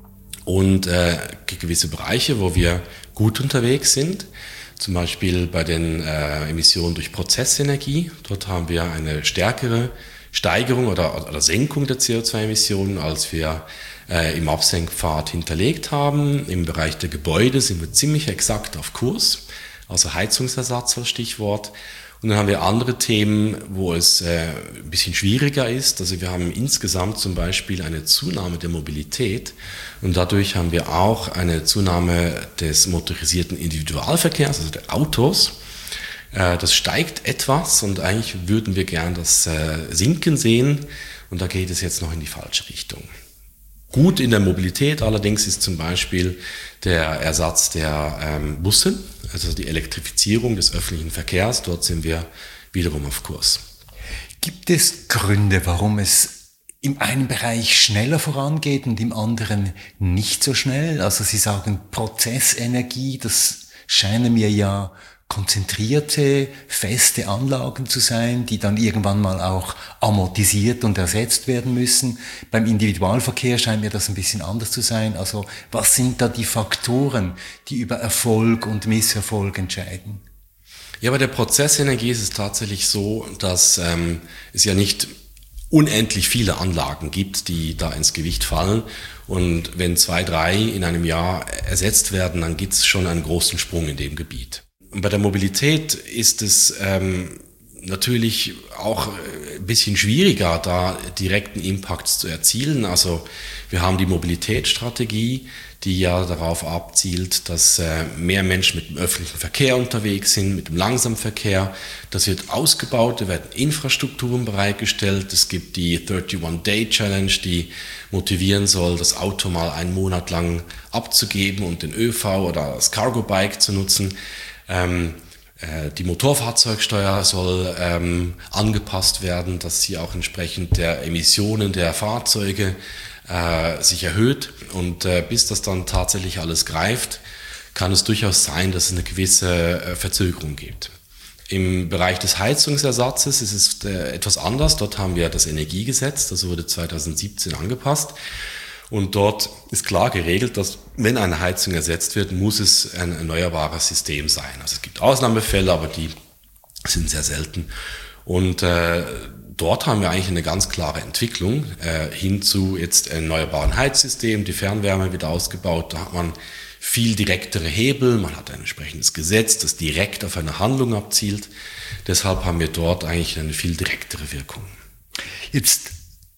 und gewisse Bereiche, wo wir gut unterwegs sind. Zum Beispiel bei den Emissionen durch Prozessenergie. Dort haben wir eine stärkere Steigerung oder Senkung der CO2-Emissionen, als wir im Absenkpfad hinterlegt haben. Im Bereich der Gebäude sind wir ziemlich exakt auf Kurs, also Heizungsersatz als Stichwort. Und dann haben wir andere Themen, wo es ein bisschen schwieriger ist. Also wir haben insgesamt zum Beispiel eine Zunahme der Mobilität und dadurch haben wir auch eine Zunahme des motorisierten Individualverkehrs, also der Autos. Das steigt etwas und eigentlich würden wir gern das sinken sehen und da geht es jetzt noch in die falsche Richtung. Gut in der Mobilität allerdings ist zum Beispiel der Ersatz der Busse, also die Elektrifizierung des öffentlichen Verkehrs. Dort sind wir wiederum auf Kurs. Gibt es Gründe, warum es im einen Bereich schneller vorangeht und im anderen nicht so schnell? Also Sie sagen Prozessenergie, das scheinen mir ja konzentrierte, feste Anlagen zu sein, die dann irgendwann mal auch amortisiert und ersetzt werden müssen. Beim Individualverkehr scheint mir das ein bisschen anders zu sein. Also was sind da die Faktoren, die über Erfolg und Misserfolg entscheiden? Ja, bei der Prozessenergie ist es tatsächlich so, dass es ja nicht unendlich viele Anlagen gibt, die da ins Gewicht fallen. Und wenn 2, 3 in einem Jahr ersetzt werden, dann gibt es schon einen großen Sprung in dem Gebiet. Und bei der Mobilität ist es natürlich auch ein bisschen schwieriger, da direkten Impact zu erzielen. Also wir haben die Mobilitätsstrategie, die ja darauf abzielt, dass mehr Menschen mit dem öffentlichen Verkehr unterwegs sind, mit dem Langsamverkehr. Das wird ausgebaut, da werden Infrastrukturen bereitgestellt. Es gibt die 31-Day-Challenge, die motivieren soll, das Auto mal einen Monat lang abzugeben und den ÖV oder das Cargo-Bike zu nutzen. Die Motorfahrzeugsteuer soll angepasst werden, dass sie auch entsprechend der Emissionen der Fahrzeuge sich erhöht. Und bis das dann tatsächlich alles greift, kann es durchaus sein, dass es eine gewisse Verzögerung gibt. Im Bereich des Heizungsersatzes ist es etwas anders. Dort haben wir das Energiegesetz, das wurde 2017 angepasst. Und dort ist klar geregelt, dass wenn eine Heizung ersetzt wird, muss es ein erneuerbares System sein. Also es gibt Ausnahmefälle, aber die sind sehr selten. Und dort haben wir eigentlich eine ganz klare Entwicklung hin zu jetzt erneuerbaren Heizsystem, die Fernwärme wird ausgebaut, da hat man viel direktere Hebel, man hat ein entsprechendes Gesetz, das direkt auf eine Handlung abzielt. Deshalb haben wir dort eigentlich eine viel direktere Wirkung. Jetzt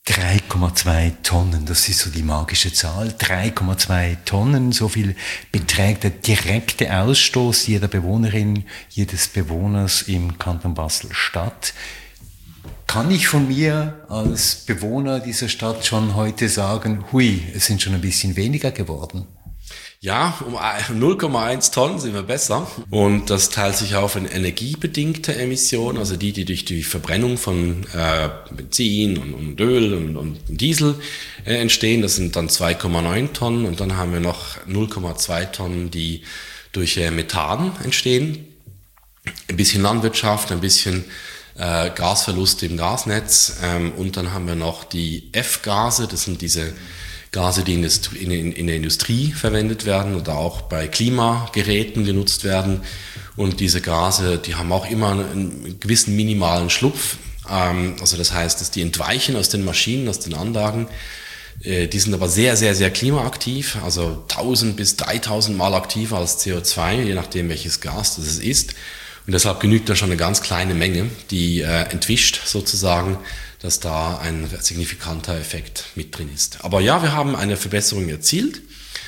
3,2 Tonnen, das ist so die magische Zahl. 3,2 Tonnen, so viel beträgt der direkte Ausstoß jeder Bewohnerin, jedes Bewohners im Kanton Basel-Stadt. Kann ich von mir als Bewohner dieser Stadt schon heute sagen, hui, es sind schon ein bisschen weniger geworden? Ja, um 0,1 Tonnen sind wir besser. Und das teilt sich auf in energiebedingte Emissionen, also die durch die Verbrennung von Benzin und Öl und Diesel entstehen. Das sind dann 2,9 Tonnen. Und dann haben wir noch 0,2 Tonnen, die durch Methan entstehen. Ein bisschen Landwirtschaft, ein bisschen Gasverluste im Gasnetz. Und dann haben wir noch die F-Gase, das sind diese Gase, die in der Industrie verwendet werden oder auch bei Klimageräten genutzt werden. Und diese Gase, die haben auch immer einen gewissen minimalen Schlupf. Also das heißt, dass die entweichen aus den Maschinen, aus den Anlagen. Die sind aber sehr, sehr, sehr klimaaktiv, also 1000 bis 3000 Mal aktiver als CO2, je nachdem welches Gas das ist. Und deshalb genügt da schon eine ganz kleine Menge, die entwischt sozusagen, dass da ein signifikanter Effekt mit drin ist. Aber ja, wir haben eine Verbesserung erzielt.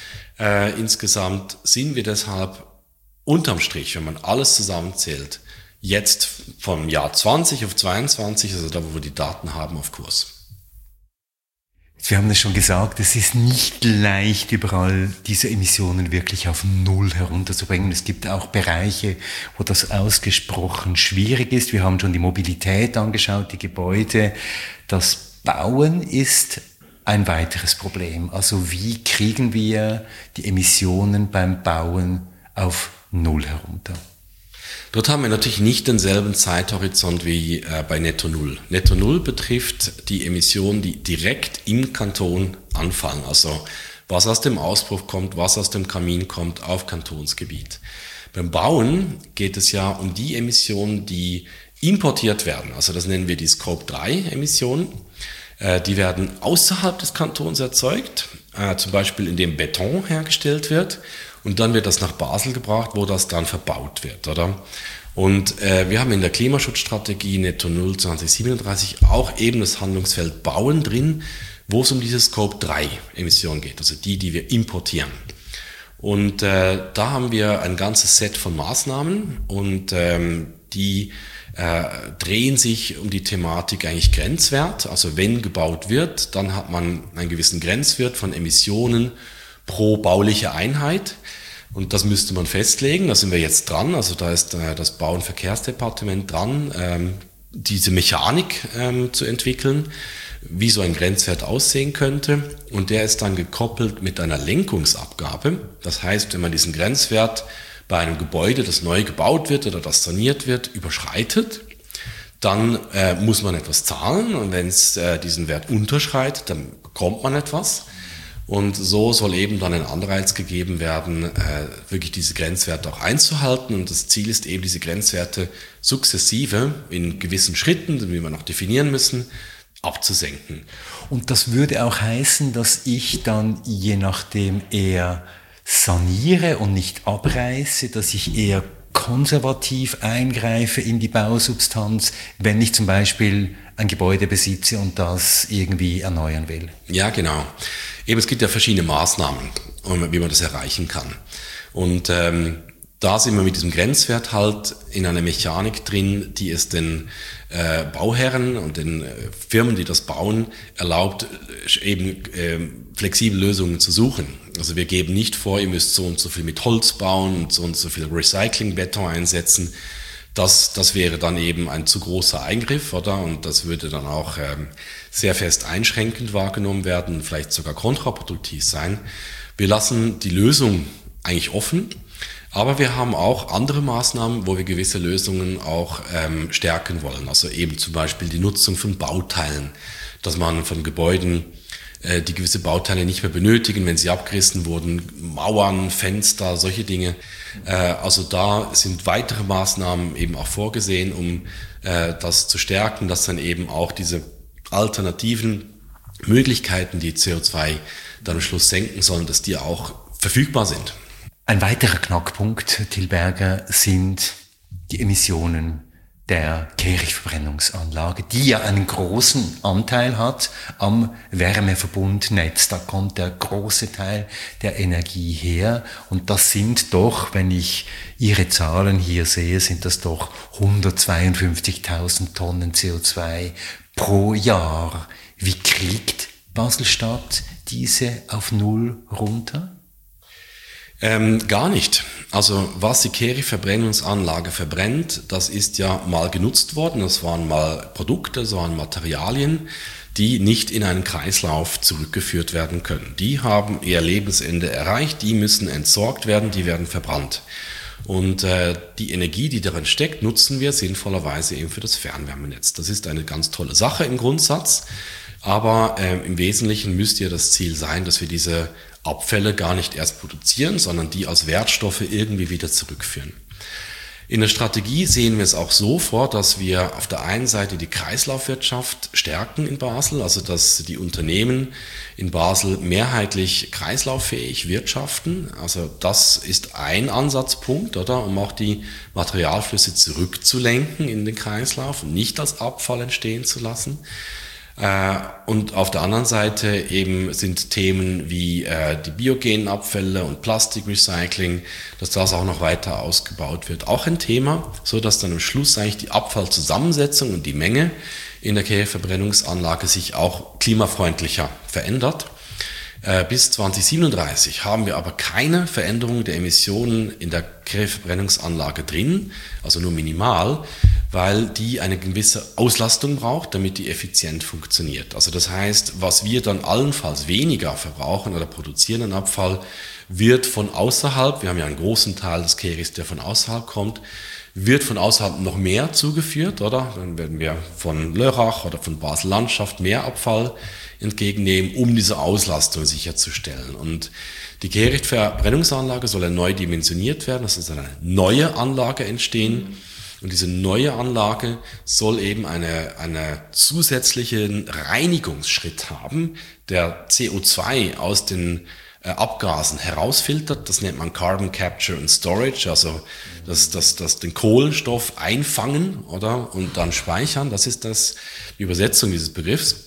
Insgesamt sind wir deshalb unterm Strich, wenn man alles zusammenzählt, jetzt vom Jahr 20 auf 22, also da, wo wir die Daten haben, auf Kurs. Wir haben es schon gesagt, es ist nicht leicht, überall diese Emissionen wirklich auf Null herunterzubringen. Es gibt auch Bereiche, wo das ausgesprochen schwierig ist. Wir haben schon die Mobilität angeschaut, die Gebäude. Das Bauen ist ein weiteres Problem. Also wie kriegen wir die Emissionen beim Bauen auf Null herunter? Dort haben wir natürlich nicht denselben Zeithorizont wie bei Netto Null. Netto Null betrifft die Emissionen, die direkt im Kanton anfallen. Also was aus dem Auspuff kommt, was aus dem Kamin kommt auf Kantonsgebiet. Beim Bauen geht es ja um die Emissionen, die importiert werden. Also das nennen wir die Scope 3 Emissionen. Die werden außerhalb des Kantons erzeugt, zum Beispiel indem Beton hergestellt wird. Und dann wird das nach Basel gebracht, wo das dann verbaut wird, oder? Und wir haben in der Klimaschutzstrategie Netto Null 2037 auch eben das Handlungsfeld Bauen drin, wo es um diese Scope 3 Emissionen geht, also die wir importieren. Und da haben wir ein ganzes Set von Maßnahmen und die drehen sich um die Thematik eigentlich Grenzwert. Also wenn gebaut wird, dann hat man einen gewissen Grenzwert von Emissionen pro bauliche Einheit. Und das müsste man festlegen, da sind wir jetzt dran, also da ist das Bau- und Verkehrsdepartement dran, diese Mechanik zu entwickeln, wie so ein Grenzwert aussehen könnte. Und der ist dann gekoppelt mit einer Lenkungsabgabe. Das heißt, wenn man diesen Grenzwert bei einem Gebäude, das neu gebaut wird oder das saniert wird, überschreitet, dann muss man etwas zahlen. Und wenn es diesen Wert unterschreitet, dann bekommt man etwas. Und so soll eben dann ein Anreiz gegeben werden, wirklich diese Grenzwerte auch einzuhalten. Und das Ziel ist eben, diese Grenzwerte sukzessive in gewissen Schritten, die wir noch definieren müssen, abzusenken. Und das würde auch heißen, dass ich dann je nachdem eher saniere und nicht abreiße, dass ich eher konservativ eingreife in die Bausubstanz, wenn ich zum Beispiel ein Gebäude besitze und das irgendwie erneuern will. Ja, genau. Eben, es gibt ja verschiedene Maßnahmen, wie man das erreichen kann. Und da sind wir mit diesem Grenzwert halt in einer Mechanik drin, die es den Bauherren und den Firmen, die das bauen, erlaubt, eben flexible Lösungen zu suchen. Also wir geben nicht vor, ihr müsst so und so viel mit Holz bauen und so viel Recyclingbeton einsetzen. Das wäre dann eben ein zu großer Eingriff, oder? Und das würde dann auch sehr fest einschränkend wahrgenommen werden, vielleicht sogar kontraproduktiv sein. Wir lassen die Lösung eigentlich offen, aber wir haben auch andere Maßnahmen, wo wir gewisse Lösungen auch stärken wollen. Also eben zum Beispiel die Nutzung von Bauteilen, dass man von Gebäuden die gewisse Bauteile nicht mehr benötigen, wenn sie abgerissen wurden, Mauern, Fenster, solche Dinge. Also da sind weitere Maßnahmen eben auch vorgesehen, um das zu stärken, dass dann eben auch diese alternativen Möglichkeiten, die CO2 dann am Schluss senken sollen, dass die auch verfügbar sind. Ein weiterer Knackpunkt, Till Berger, sind die Emissionen der Kehrichtverbrennungsanlage, die ja einen großen Anteil hat am Wärmeverbundnetz. Da kommt der große Teil der Energie her. Und das sind doch, wenn ich Ihre Zahlen hier sehe, sind das doch 152.000 Tonnen CO2 pro Jahr. Wie kriegt Basel-Stadt diese auf Null runter? Gar nicht. Also was die Kehrichtverbrennungsanlage verbrennt, das ist ja mal genutzt worden. Das waren mal Produkte, das waren Materialien, die nicht in einen Kreislauf zurückgeführt werden können. Die haben ihr Lebensende erreicht, die müssen entsorgt werden, die werden verbrannt. Und die Energie, die darin steckt, nutzen wir sinnvollerweise eben für das Fernwärmenetz. Das ist eine ganz tolle Sache im Grundsatz, aber im Wesentlichen müsste ja das Ziel sein, dass wir diese Abfälle gar nicht erst produzieren, sondern die als Wertstoffe irgendwie wieder zurückführen. In der Strategie sehen wir es auch so vor, dass wir auf der einen Seite die Kreislaufwirtschaft stärken in Basel, also dass die Unternehmen in Basel mehrheitlich kreislauffähig wirtschaften. Also das ist ein Ansatzpunkt, oder, um auch die Materialflüsse zurückzulenken in den Kreislauf und nicht als Abfall entstehen zu lassen. Und auf der anderen Seite eben sind Themen wie die biogenen Abfälle und Plastikrecycling, dass das auch noch weiter ausgebaut wird. Auch ein Thema, so dass dann am Schluss eigentlich die Abfallzusammensetzung und die Menge in der Kehrichtverbrennungsanlage sich auch klimafreundlicher verändert. Bis 2037 haben wir aber keine Veränderung der Emissionen in der Kehrichtverbrennungsanlage drin, also nur minimal, weil die eine gewisse Auslastung braucht, damit die effizient funktioniert. Also das heißt, was wir dann allenfalls weniger verbrauchen oder produzieren an Abfall, wird von außerhalb, wir haben ja einen großen Teil des Kehrichts, der von außerhalb kommt, wird von außerhalb noch mehr zugeführt, oder? Dann werden wir von Lörrach oder von Basel-Landschaft mehr Abfall entgegennehmen, um diese Auslastung sicherzustellen. Und die Kehrichtverbrennungsanlage soll ja neu dimensioniert werden, das ist eine neue Anlage entstehen. Und diese neue Anlage soll eben einen zusätzlichen Reinigungsschritt haben, der CO2 aus den Abgasen herausfiltert. Das nennt man Carbon Capture and Storage, also das den Kohlenstoff einfangen, oder, und dann speichern. Das ist die Übersetzung dieses Begriffs.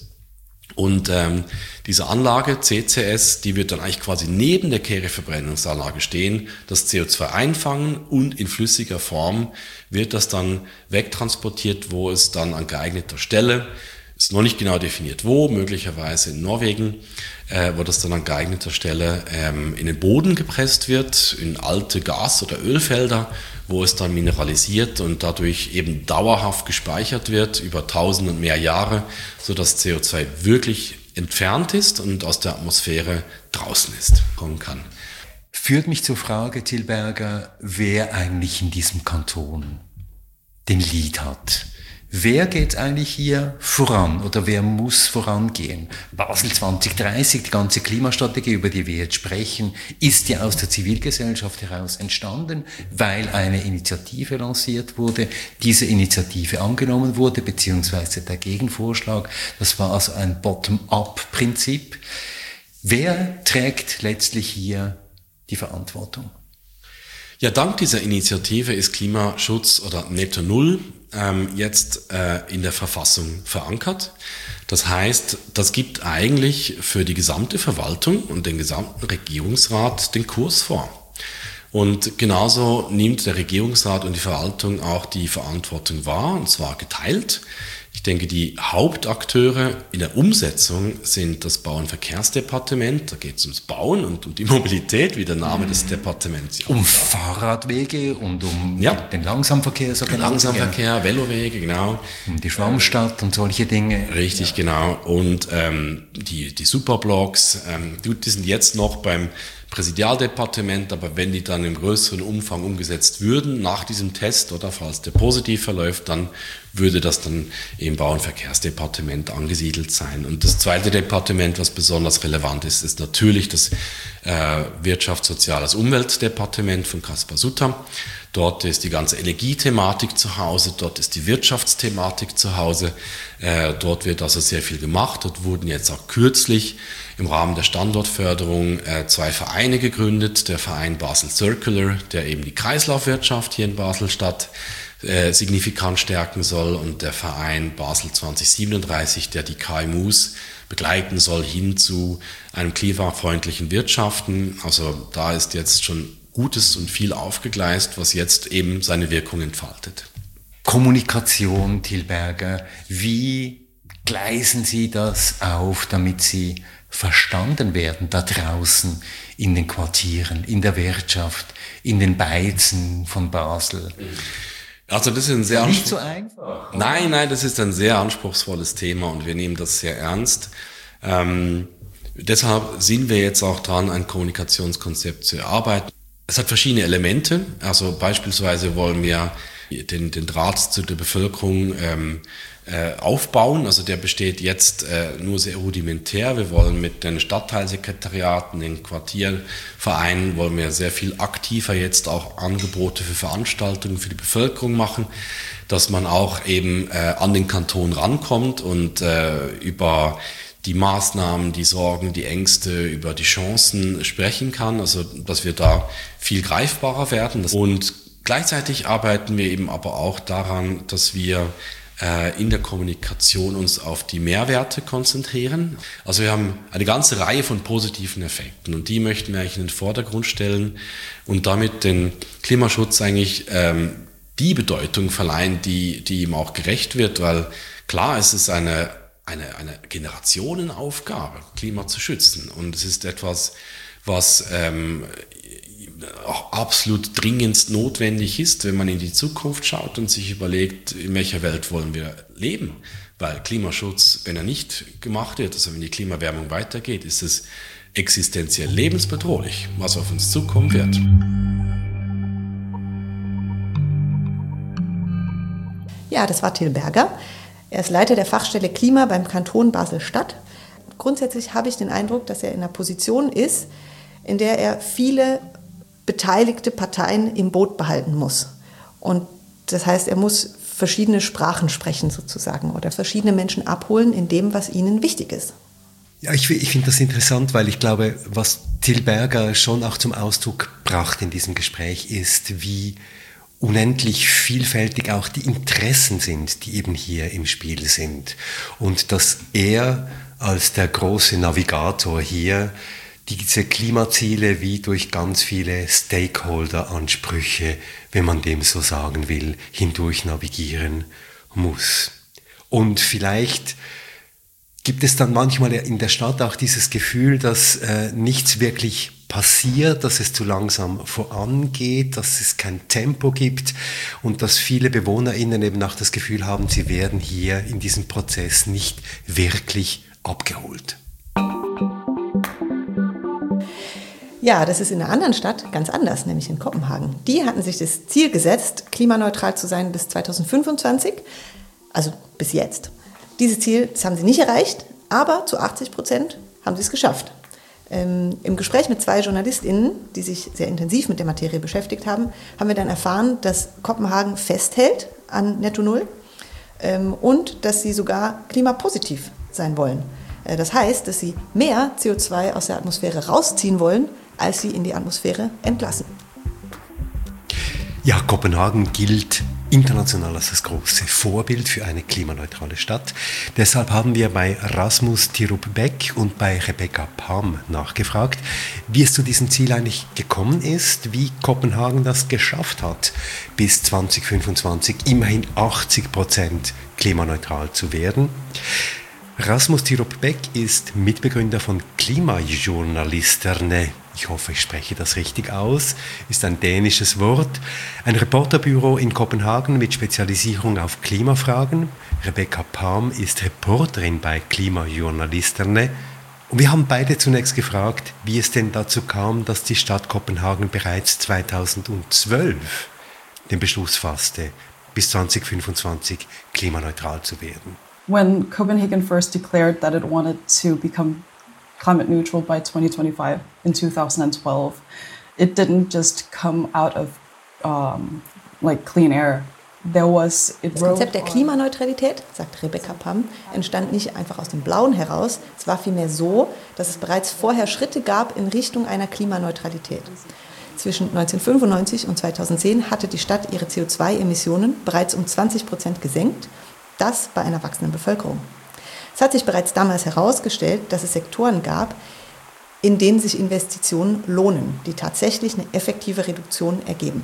Und diese Anlage CCS, die wird dann eigentlich quasi neben der Kehrichtverbrennungsanlage stehen, das CO2 einfangen und in flüssiger Form wird das dann wegtransportiert, wo es dann an geeigneter Stelle, ist noch nicht genau definiert wo, möglicherweise in Norwegen, wo das dann an geeigneter Stelle in den Boden gepresst wird, in alte Gas- oder Ölfelder, wo es dann mineralisiert und dadurch eben dauerhaft gespeichert wird über 1000 und mehr Jahre, sodass CO2 wirklich entfernt ist und aus der Atmosphäre draußen kommen kann. Führt mich zur Frage, Tilberger, wer eigentlich in diesem Kanton den Lead hat. Wer geht eigentlich hier voran oder wer muss vorangehen? Basel 2030, die ganze Klimastrategie, über die wir jetzt sprechen, ist ja aus der Zivilgesellschaft heraus entstanden, weil eine Initiative lanciert wurde, diese Initiative angenommen wurde, beziehungsweise der Gegenvorschlag. Das war also ein Bottom-up-Prinzip. Wer trägt letztlich hier die Verantwortung? Ja, dank dieser Initiative ist Klimaschutz oder Netto Null jetzt in der Verfassung verankert. Das heißt, das gibt eigentlich für die gesamte Verwaltung und den gesamten Regierungsrat den Kurs vor. Und genauso nimmt der Regierungsrat und die Verwaltung auch die Verantwortung wahr, und zwar geteilt. Ich denke, die Hauptakteure in der Umsetzung sind das Bau- und Verkehrsdepartement. Da geht es ums Bauen und um die Mobilität, wie der Name des Departements. Um Fahrradwege und um den Langsamverkehr. Langsamverkehr, Velowege, genau. Um die Schwammstadt und solche Dinge. Richtig, genau. Und die Superblocks, die sind jetzt noch beim Präsidialdepartement, aber wenn die dann im größeren Umfang umgesetzt würden, nach diesem Test oder falls der positiv verläuft, dann würde das dann im Bau- und Verkehrsdepartement angesiedelt sein. Und das zweite Departement, was besonders relevant ist, ist natürlich das Wirtschafts-, Soziales, Umweltdepartement von Kaspar Sutter. Dort ist die ganze Energiethematik zu Hause, dort ist die Wirtschaftsthematik zu Hause, dort wird also sehr viel gemacht. Dort wurden jetzt auch kürzlich im Rahmen der Standortförderung 2 Vereine gegründet. Der Verein Basel Circular, der eben die Kreislaufwirtschaft hier in Basel-Stadt signifikant stärken soll und der Verein Basel 2037, der die KMUs begleiten soll hin zu einem klimafreundlichen Wirtschaften. Also da ist jetzt schon Gutes und viel aufgegleist, was jetzt eben seine Wirkung entfaltet. Kommunikation, Tilberger, wie gleisen Sie das auf, damit Sie verstanden werden da draußen in den Quartieren, in der Wirtschaft, in den Beizen von Basel? Also das ist ein sehr nicht so einfach. Nein, das ist ein sehr anspruchsvolles Thema und wir nehmen das sehr ernst. Deshalb sind wir jetzt auch dran, ein Kommunikationskonzept zu erarbeiten. Es hat verschiedene Elemente. Also beispielsweise wollen wir den Draht zu der Bevölkerung aufbauen. Also der besteht jetzt nur sehr rudimentär. Wir wollen mit den Stadtteilsekretariaten, den Quartiervereinen, wollen wir sehr viel aktiver jetzt auch Angebote für Veranstaltungen für die Bevölkerung machen, dass man auch eben an den Kanton rankommt und über die Maßnahmen, die Sorgen, die Ängste, über die Chancen sprechen kann, also dass wir da viel greifbarer werden. Und gleichzeitig arbeiten wir eben aber auch daran, dass wir in der Kommunikation uns auf die Mehrwerte konzentrieren. Also wir haben eine ganze Reihe von positiven Effekten und die möchten wir eigentlich in den Vordergrund stellen und damit den Klimaschutz eigentlich die Bedeutung verleihen, die ihm auch gerecht wird, weil klar, es ist eine Generationenaufgabe, Klima zu schützen. Und es ist etwas, was auch absolut dringendst notwendig ist, wenn man in die Zukunft schaut und sich überlegt, in welcher Welt wollen wir leben. Weil Klimaschutz, wenn er nicht gemacht wird, also wenn die Klimaerwärmung weitergeht, ist es existenziell lebensbedrohlich, was auf uns zukommen wird. Ja, das war Tilberger. Er ist Leiter der Fachstelle Klima beim Kanton Basel-Stadt. Grundsätzlich habe ich den Eindruck, dass er in einer Position ist, in der er viele beteiligte Parteien im Boot behalten muss. Und das heißt, er muss verschiedene Sprachen sprechen sozusagen oder verschiedene Menschen abholen in dem, was ihnen wichtig ist. Ja, ich finde das interessant, weil ich glaube, was Tilberger schon auch zum Ausdruck brachte in diesem Gespräch ist, wie unendlich vielfältig auch die Interessen sind, die eben hier im Spiel sind. Und dass er als der große Navigator hier diese Klimaziele wie durch ganz viele Stakeholder-Ansprüche, wenn man dem so sagen will, hindurch navigieren muss. Und vielleicht gibt es dann manchmal in der Stadt auch dieses Gefühl, dass nichts wirklich passiert, dass es zu langsam vorangeht, dass es kein Tempo gibt und dass viele BewohnerInnen eben auch das Gefühl haben, sie werden hier in diesem Prozess nicht wirklich abgeholt. Ja, das ist in einer anderen Stadt ganz anders, nämlich in Kopenhagen. Die hatten sich das Ziel gesetzt, klimaneutral zu sein bis 2025, also bis jetzt. Dieses Ziel, das haben sie nicht erreicht, aber zu 80% haben sie es geschafft. Im Gespräch mit 2 JournalistInnen, die sich sehr intensiv mit der Materie beschäftigt haben, haben wir dann erfahren, dass Kopenhagen festhält an Netto Null und dass sie sogar klimapositiv sein wollen. Das heißt, dass sie mehr CO2 aus der Atmosphäre rausziehen wollen, als sie in die Atmosphäre entlassen. Ja, Kopenhagen gilt international als das große Vorbild für eine klimaneutrale Stadt. Deshalb haben wir bei Rasmus Tirup-Beck und bei Rebecca Palm nachgefragt, wie es zu diesem Ziel eigentlich gekommen ist, wie Kopenhagen das geschafft hat, bis 2025 immerhin 80% klimaneutral zu werden. Rasmus Tirup-Beck ist Mitbegründer von Klimajournalisterne. Ich hoffe, ich spreche das richtig aus, ist ein dänisches Wort. Ein Reporterbüro in Kopenhagen mit Spezialisierung auf Klimafragen. Rebecca Palm ist Reporterin bei Klimajournalisterne. Und wir haben beide zunächst gefragt, wie es denn dazu kam, dass die Stadt Kopenhagen bereits 2012 den Beschluss fasste, bis 2025 klimaneutral zu werden. When Copenhagen first declared that it wanted to become climate neutral by 2025 in 2012, it didn't just come out of like clean air. Das Konzept der Klimaneutralität, sagt Rebecca Palm, entstand nicht einfach aus dem Blauen heraus. Es war vielmehr so, dass es bereits vorher Schritte gab in Richtung einer Klimaneutralität. Zwischen 1995 und 2010 hatte die Stadt ihre CO2-Emissionen bereits um 20% gesenkt, das bei einer wachsenden Bevölkerung. Es hat sich bereits damals herausgestellt, dass es Sektoren gab, in denen sich Investitionen lohnen, die tatsächlich eine effektive Reduktion ergeben.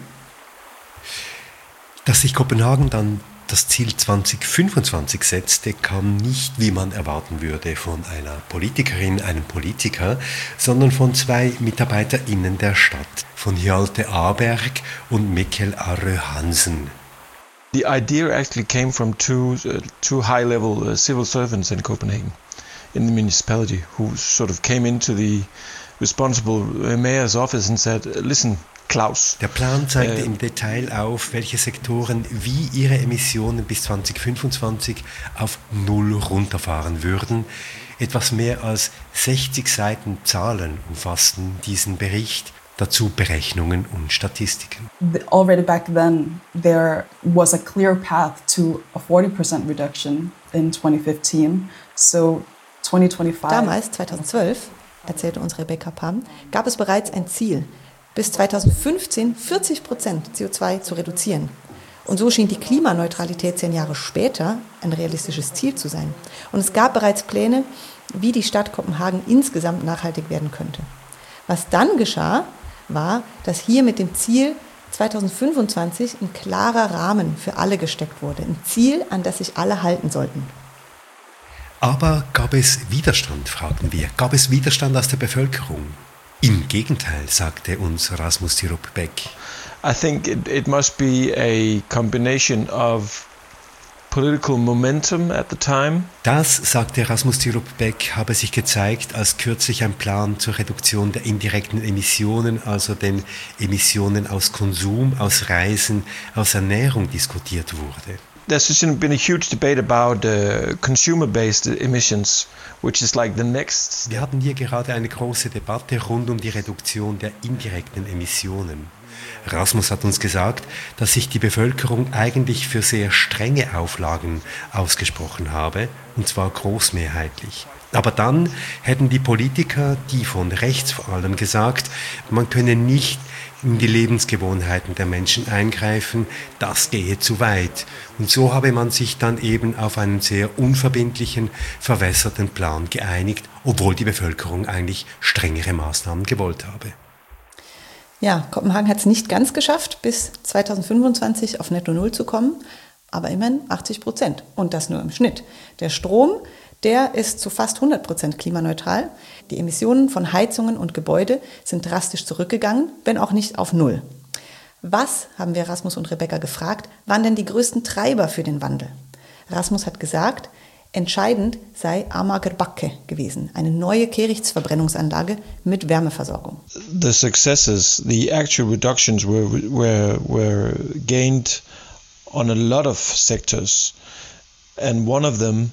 Dass sich Kopenhagen dann das Ziel 2025 setzte, kam nicht, wie man erwarten würde, von einer Politikerin, einem Politiker, sondern von zwei MitarbeiterInnen der Stadt, von Hjalte Aberg und Mikkel Arrø Hansen. The idea actually came from two high-level civil servants in Copenhagen, in the municipality, who sort of came into the responsible mayor's office and said, listen, Klaus. Der Plan zeigte im Detail auf, welche Sektoren wie ihre Emissionen bis 2025 auf Null runterfahren würden. Etwas mehr als 60 Seiten Zahlen umfassten diesen Bericht, dazu Berechnungen und Statistiken. Already back then, there was a clear path to a 40% reduction in 2015. So 2025. Damals, 2012, erzählte uns Rebecca Pam, gab es bereits ein Ziel, bis 2015 40% CO2 zu reduzieren. Und so schien die Klimaneutralität 10 Jahre später ein realistisches Ziel zu sein. Und es gab bereits Pläne, wie die Stadt Kopenhagen insgesamt nachhaltig werden könnte. Was dann geschah, war, dass hier mit dem Ziel 2025 ein klarer Rahmen für alle gesteckt wurde. Ein Ziel, an das sich alle halten sollten. Aber gab es Widerstand, fragten wir. Gab es Widerstand aus der Bevölkerung? Im Gegenteil, sagte uns Rasmus Tirop-Bæk. I think it must be a combination of political momentum at the time. Das, sagte Rasmus Tirop-Bæk, habe sich gezeigt, als kürzlich ein Plan zur Reduktion der indirekten Emissionen, also den Emissionen aus Konsum, aus Reisen, aus Ernährung diskutiert wurde. There's just been a huge debate about consumer-based emissions, which is like the next. Wir hatten hier gerade eine große Debatte rund um die Reduktion der indirekten Emissionen. Rasmus hat uns gesagt, dass sich die Bevölkerung eigentlich für sehr strenge Auflagen ausgesprochen habe, und zwar großmehrheitlich. Aber dann hätten die Politiker, die von rechts vor allem, gesagt, man könne nicht in die Lebensgewohnheiten der Menschen eingreifen, das gehe zu weit. Und so habe man sich dann eben auf einen sehr unverbindlichen, verwässerten Plan geeinigt, obwohl die Bevölkerung eigentlich strengere Maßnahmen gewollt habe. Ja, Kopenhagen hat es nicht ganz geschafft, bis 2025 auf Netto Null zu kommen, aber immerhin 80%. Und das nur im Schnitt. Der Strom, der ist zu fast 100% klimaneutral. Die Emissionen von Heizungen und Gebäude sind drastisch zurückgegangen, wenn auch nicht auf Null. Was, haben wir Rasmus und Rebecca gefragt, waren denn die größten Treiber für den Wandel? Rasmus hat gesagt, entscheidend sei Amager Bakke gewesen, eine neue Kehrichtverbrennungsanlage mit Wärmeversorgung. The successes, the actual reductions were gained on a lot of sectors, and one of them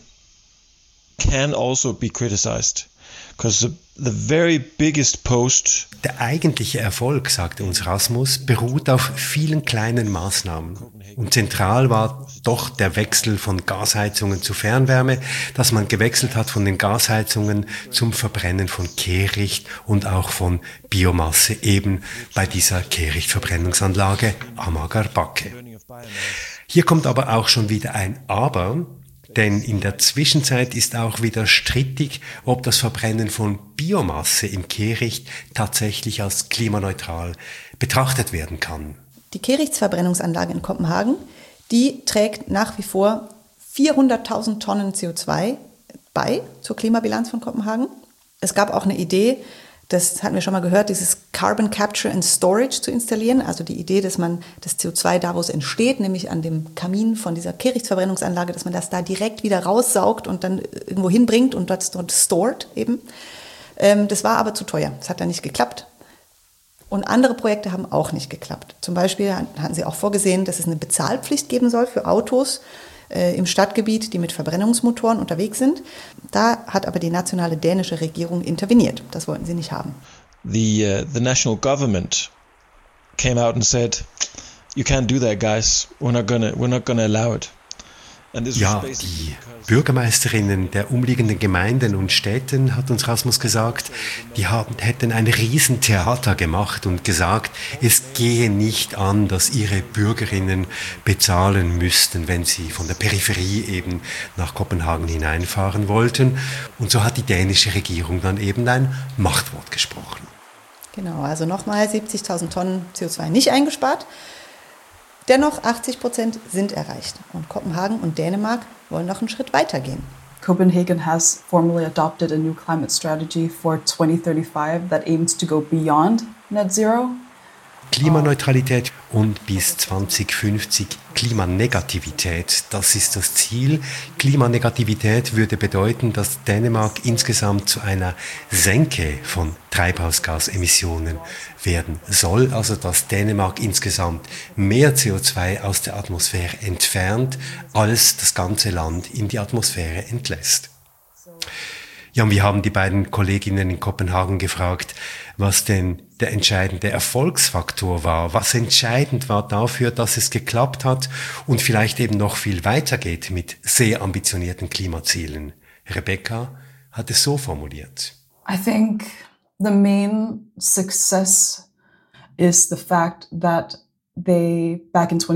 can also be criticized, because the very biggest post. Der eigentliche Erfolg, sagte uns Rasmus, beruht auf vielen kleinen Maßnahmen. Und zentral war doch der Wechsel von Gasheizungen zu Fernwärme, dass man gewechselt hat von den Gasheizungen zum Verbrennen von Kehricht und auch von Biomasse, eben bei dieser Kehrichtverbrennungsanlage Amager Bakke. Hier kommt aber auch schon wieder ein Aber, denn in der Zwischenzeit ist auch wieder strittig, ob das Verbrennen von Biomasse im Kehricht tatsächlich als klimaneutral betrachtet werden kann. Die Kehrichtverbrennungsanlage in Kopenhagen, die trägt nach wie vor 400.000 Tonnen CO2 bei zur Klimabilanz von Kopenhagen. Es gab auch eine Idee, das hatten wir schon mal gehört, dieses Carbon Capture and Storage zu installieren. Also die Idee, dass man das CO2 da, wo es entsteht, nämlich an dem Kamin von dieser Kehrichtverbrennungsanlage, dass man das da direkt wieder raussaugt und dann irgendwo hinbringt und dort stored eben. Das war aber zu teuer. Das hat dann nicht geklappt. Und andere Projekte haben auch nicht geklappt. Zum Beispiel hatten sie auch vorgesehen, dass es eine Bezahlpflicht geben soll für Autos im Stadtgebiet, die mit Verbrennungsmotoren unterwegs sind. Da hat aber die nationale dänische Regierung interveniert. Das wollten sie nicht haben. The national government came out and said, "You can't do that, guys. We're not gonna allow it." Ja, die Bürgermeisterinnen der umliegenden Gemeinden und Städten, hat uns Rasmus gesagt, die hätten ein Riesentheater gemacht und gesagt, es gehe nicht an, dass ihre Bürgerinnen bezahlen müssten, wenn sie von der Peripherie eben nach Kopenhagen hineinfahren wollten. Und so hat die dänische Regierung dann eben ein Machtwort gesprochen. Genau, also nochmal 70.000 Tonnen CO2 nicht eingespart. Dennoch 80% sind erreicht. Und Kopenhagen und Dänemark wollen noch einen Schritt weiter gehen. Copenhagen has formally adopted a new climate strategy for 2035 that aims to go beyond net zero. Klimaneutralität und bis 2050 Klimanegativität, das ist das Ziel. Klimanegativität würde bedeuten, dass Dänemark insgesamt zu einer Senke von Treibhausgasemissionen werden soll, also dass Dänemark insgesamt mehr CO2 aus der Atmosphäre entfernt, als das ganze Land in die Atmosphäre entlässt. Ja, und wir haben die beiden Kolleginnen in Kopenhagen gefragt, was denn der entscheidende Erfolgsfaktor war, was entscheidend war dafür, dass es geklappt hat und vielleicht eben noch viel weiter geht mit sehr ambitionierten Klimazielen. Rebecca hat es so formuliert. I think the main success is the fact that they, back in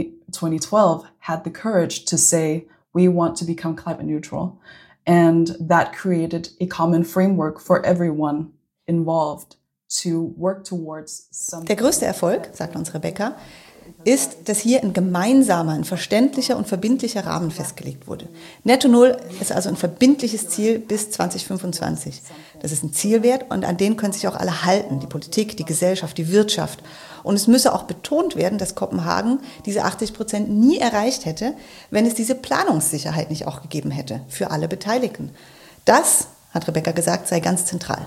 2012, had the courage to say, we want to become climate neutral. And that created a common framework for everyone involved to work towards something. Der größte Erfolg, sagt uns Rebecca, ist, dass hier ein gemeinsamer, ein verständlicher und verbindlicher Rahmen festgelegt wurde. Netto Null ist also ein verbindliches Ziel bis 2025. Das ist ein Zielwert und an den können sich auch alle halten, die Politik, die Gesellschaft, die Wirtschaft. Und es müsse auch betont werden, dass Kopenhagen diese 80% nie erreicht hätte, wenn es diese Planungssicherheit nicht auch gegeben hätte für alle Beteiligten. Das, hat Rebecca gesagt, sei ganz zentral.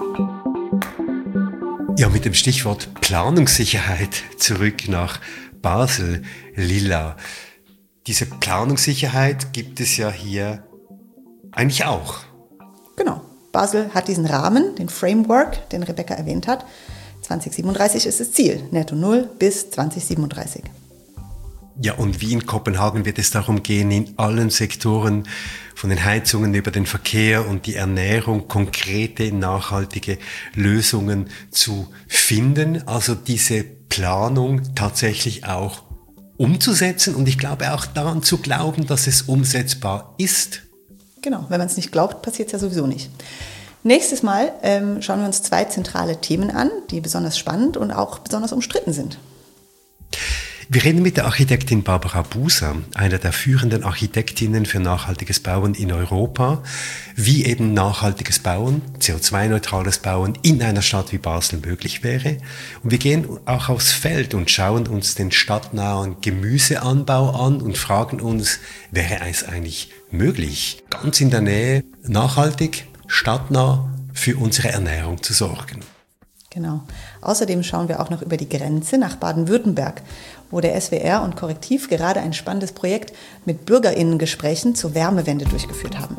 Ja, mit dem Stichwort Planungssicherheit zurück nach Basel, Lilla. Diese Planungssicherheit gibt es ja hier eigentlich auch. Genau. Basel hat diesen Rahmen, den Framework, den Rebecca erwähnt hat. 2037 ist das Ziel, Netto Null bis 2037. Ja, und wie in Kopenhagen wird es darum gehen, in allen Sektoren, von den Heizungen über den Verkehr und die Ernährung, konkrete, nachhaltige Lösungen zu finden. Also diese Planung tatsächlich auch umzusetzen und ich glaube auch daran zu glauben, dass es umsetzbar ist. Genau, wenn man es nicht glaubt, passiert es ja sowieso nicht. Nächstes Mal schauen wir uns 2 zentrale Themen an, die besonders spannend und auch besonders umstritten sind. Wir reden mit der Architektin Barbara Buser, einer der führenden Architektinnen für nachhaltiges Bauen in Europa, wie eben nachhaltiges Bauen, CO2-neutrales Bauen in einer Stadt wie Basel möglich wäre. Und wir gehen auch aufs Feld und schauen uns den stadtnahen Gemüseanbau an und fragen uns, wäre es eigentlich möglich, ganz in der Nähe nachhaltig, stadtnah für unsere Ernährung zu sorgen. Genau. Außerdem schauen wir auch noch über die Grenze nach Baden-Württemberg, wo der SWR und Korrektiv gerade ein spannendes Projekt mit BürgerInnen-Gesprächen zur Wärmewende durchgeführt haben.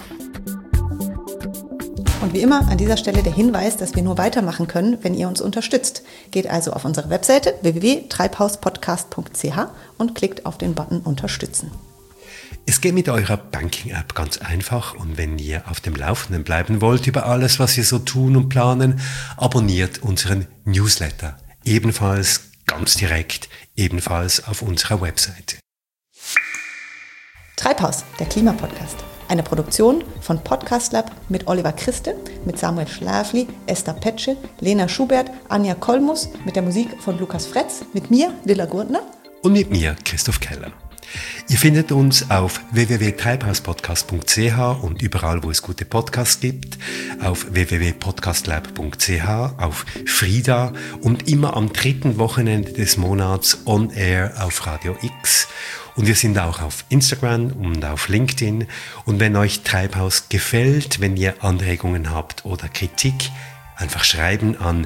Und wie immer an dieser Stelle der Hinweis, dass wir nur weitermachen können, wenn ihr uns unterstützt. Geht also auf unsere Webseite www.treibhauspodcast.ch und klickt auf den Button Unterstützen. Es geht mit eurer Banking-App ganz einfach und wenn ihr auf dem Laufenden bleiben wollt über alles, was wir so tun und planen, abonniert unseren Newsletter. Ebenfalls ganz direkt, ebenfalls auf unserer Webseite. Treibhaus, der Klimapodcast. Eine Produktion von Podcast Lab mit Oliver Christe, mit Samuel Schläfli, Esther Petsche, Lena Schubert, Anja Kolmus, mit der Musik von Lukas Fretz, mit mir, Lilla Gurtner. Und mit mir, Christoph Keller. Ihr findet uns auf www.treibhauspodcast.ch und überall, wo es gute Podcasts gibt, auf www.podcastlab.ch, auf Frida und immer am 3. Wochenende des Monats on air auf Radio X. Und wir sind auch auf Instagram und auf LinkedIn. Und wenn euch Treibhaus gefällt, wenn ihr Anregungen habt oder Kritik, einfach schreiben an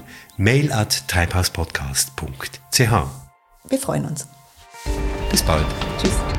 mail@treibhauspodcast.ch. Wir freuen uns. Bis bald. Tschüss.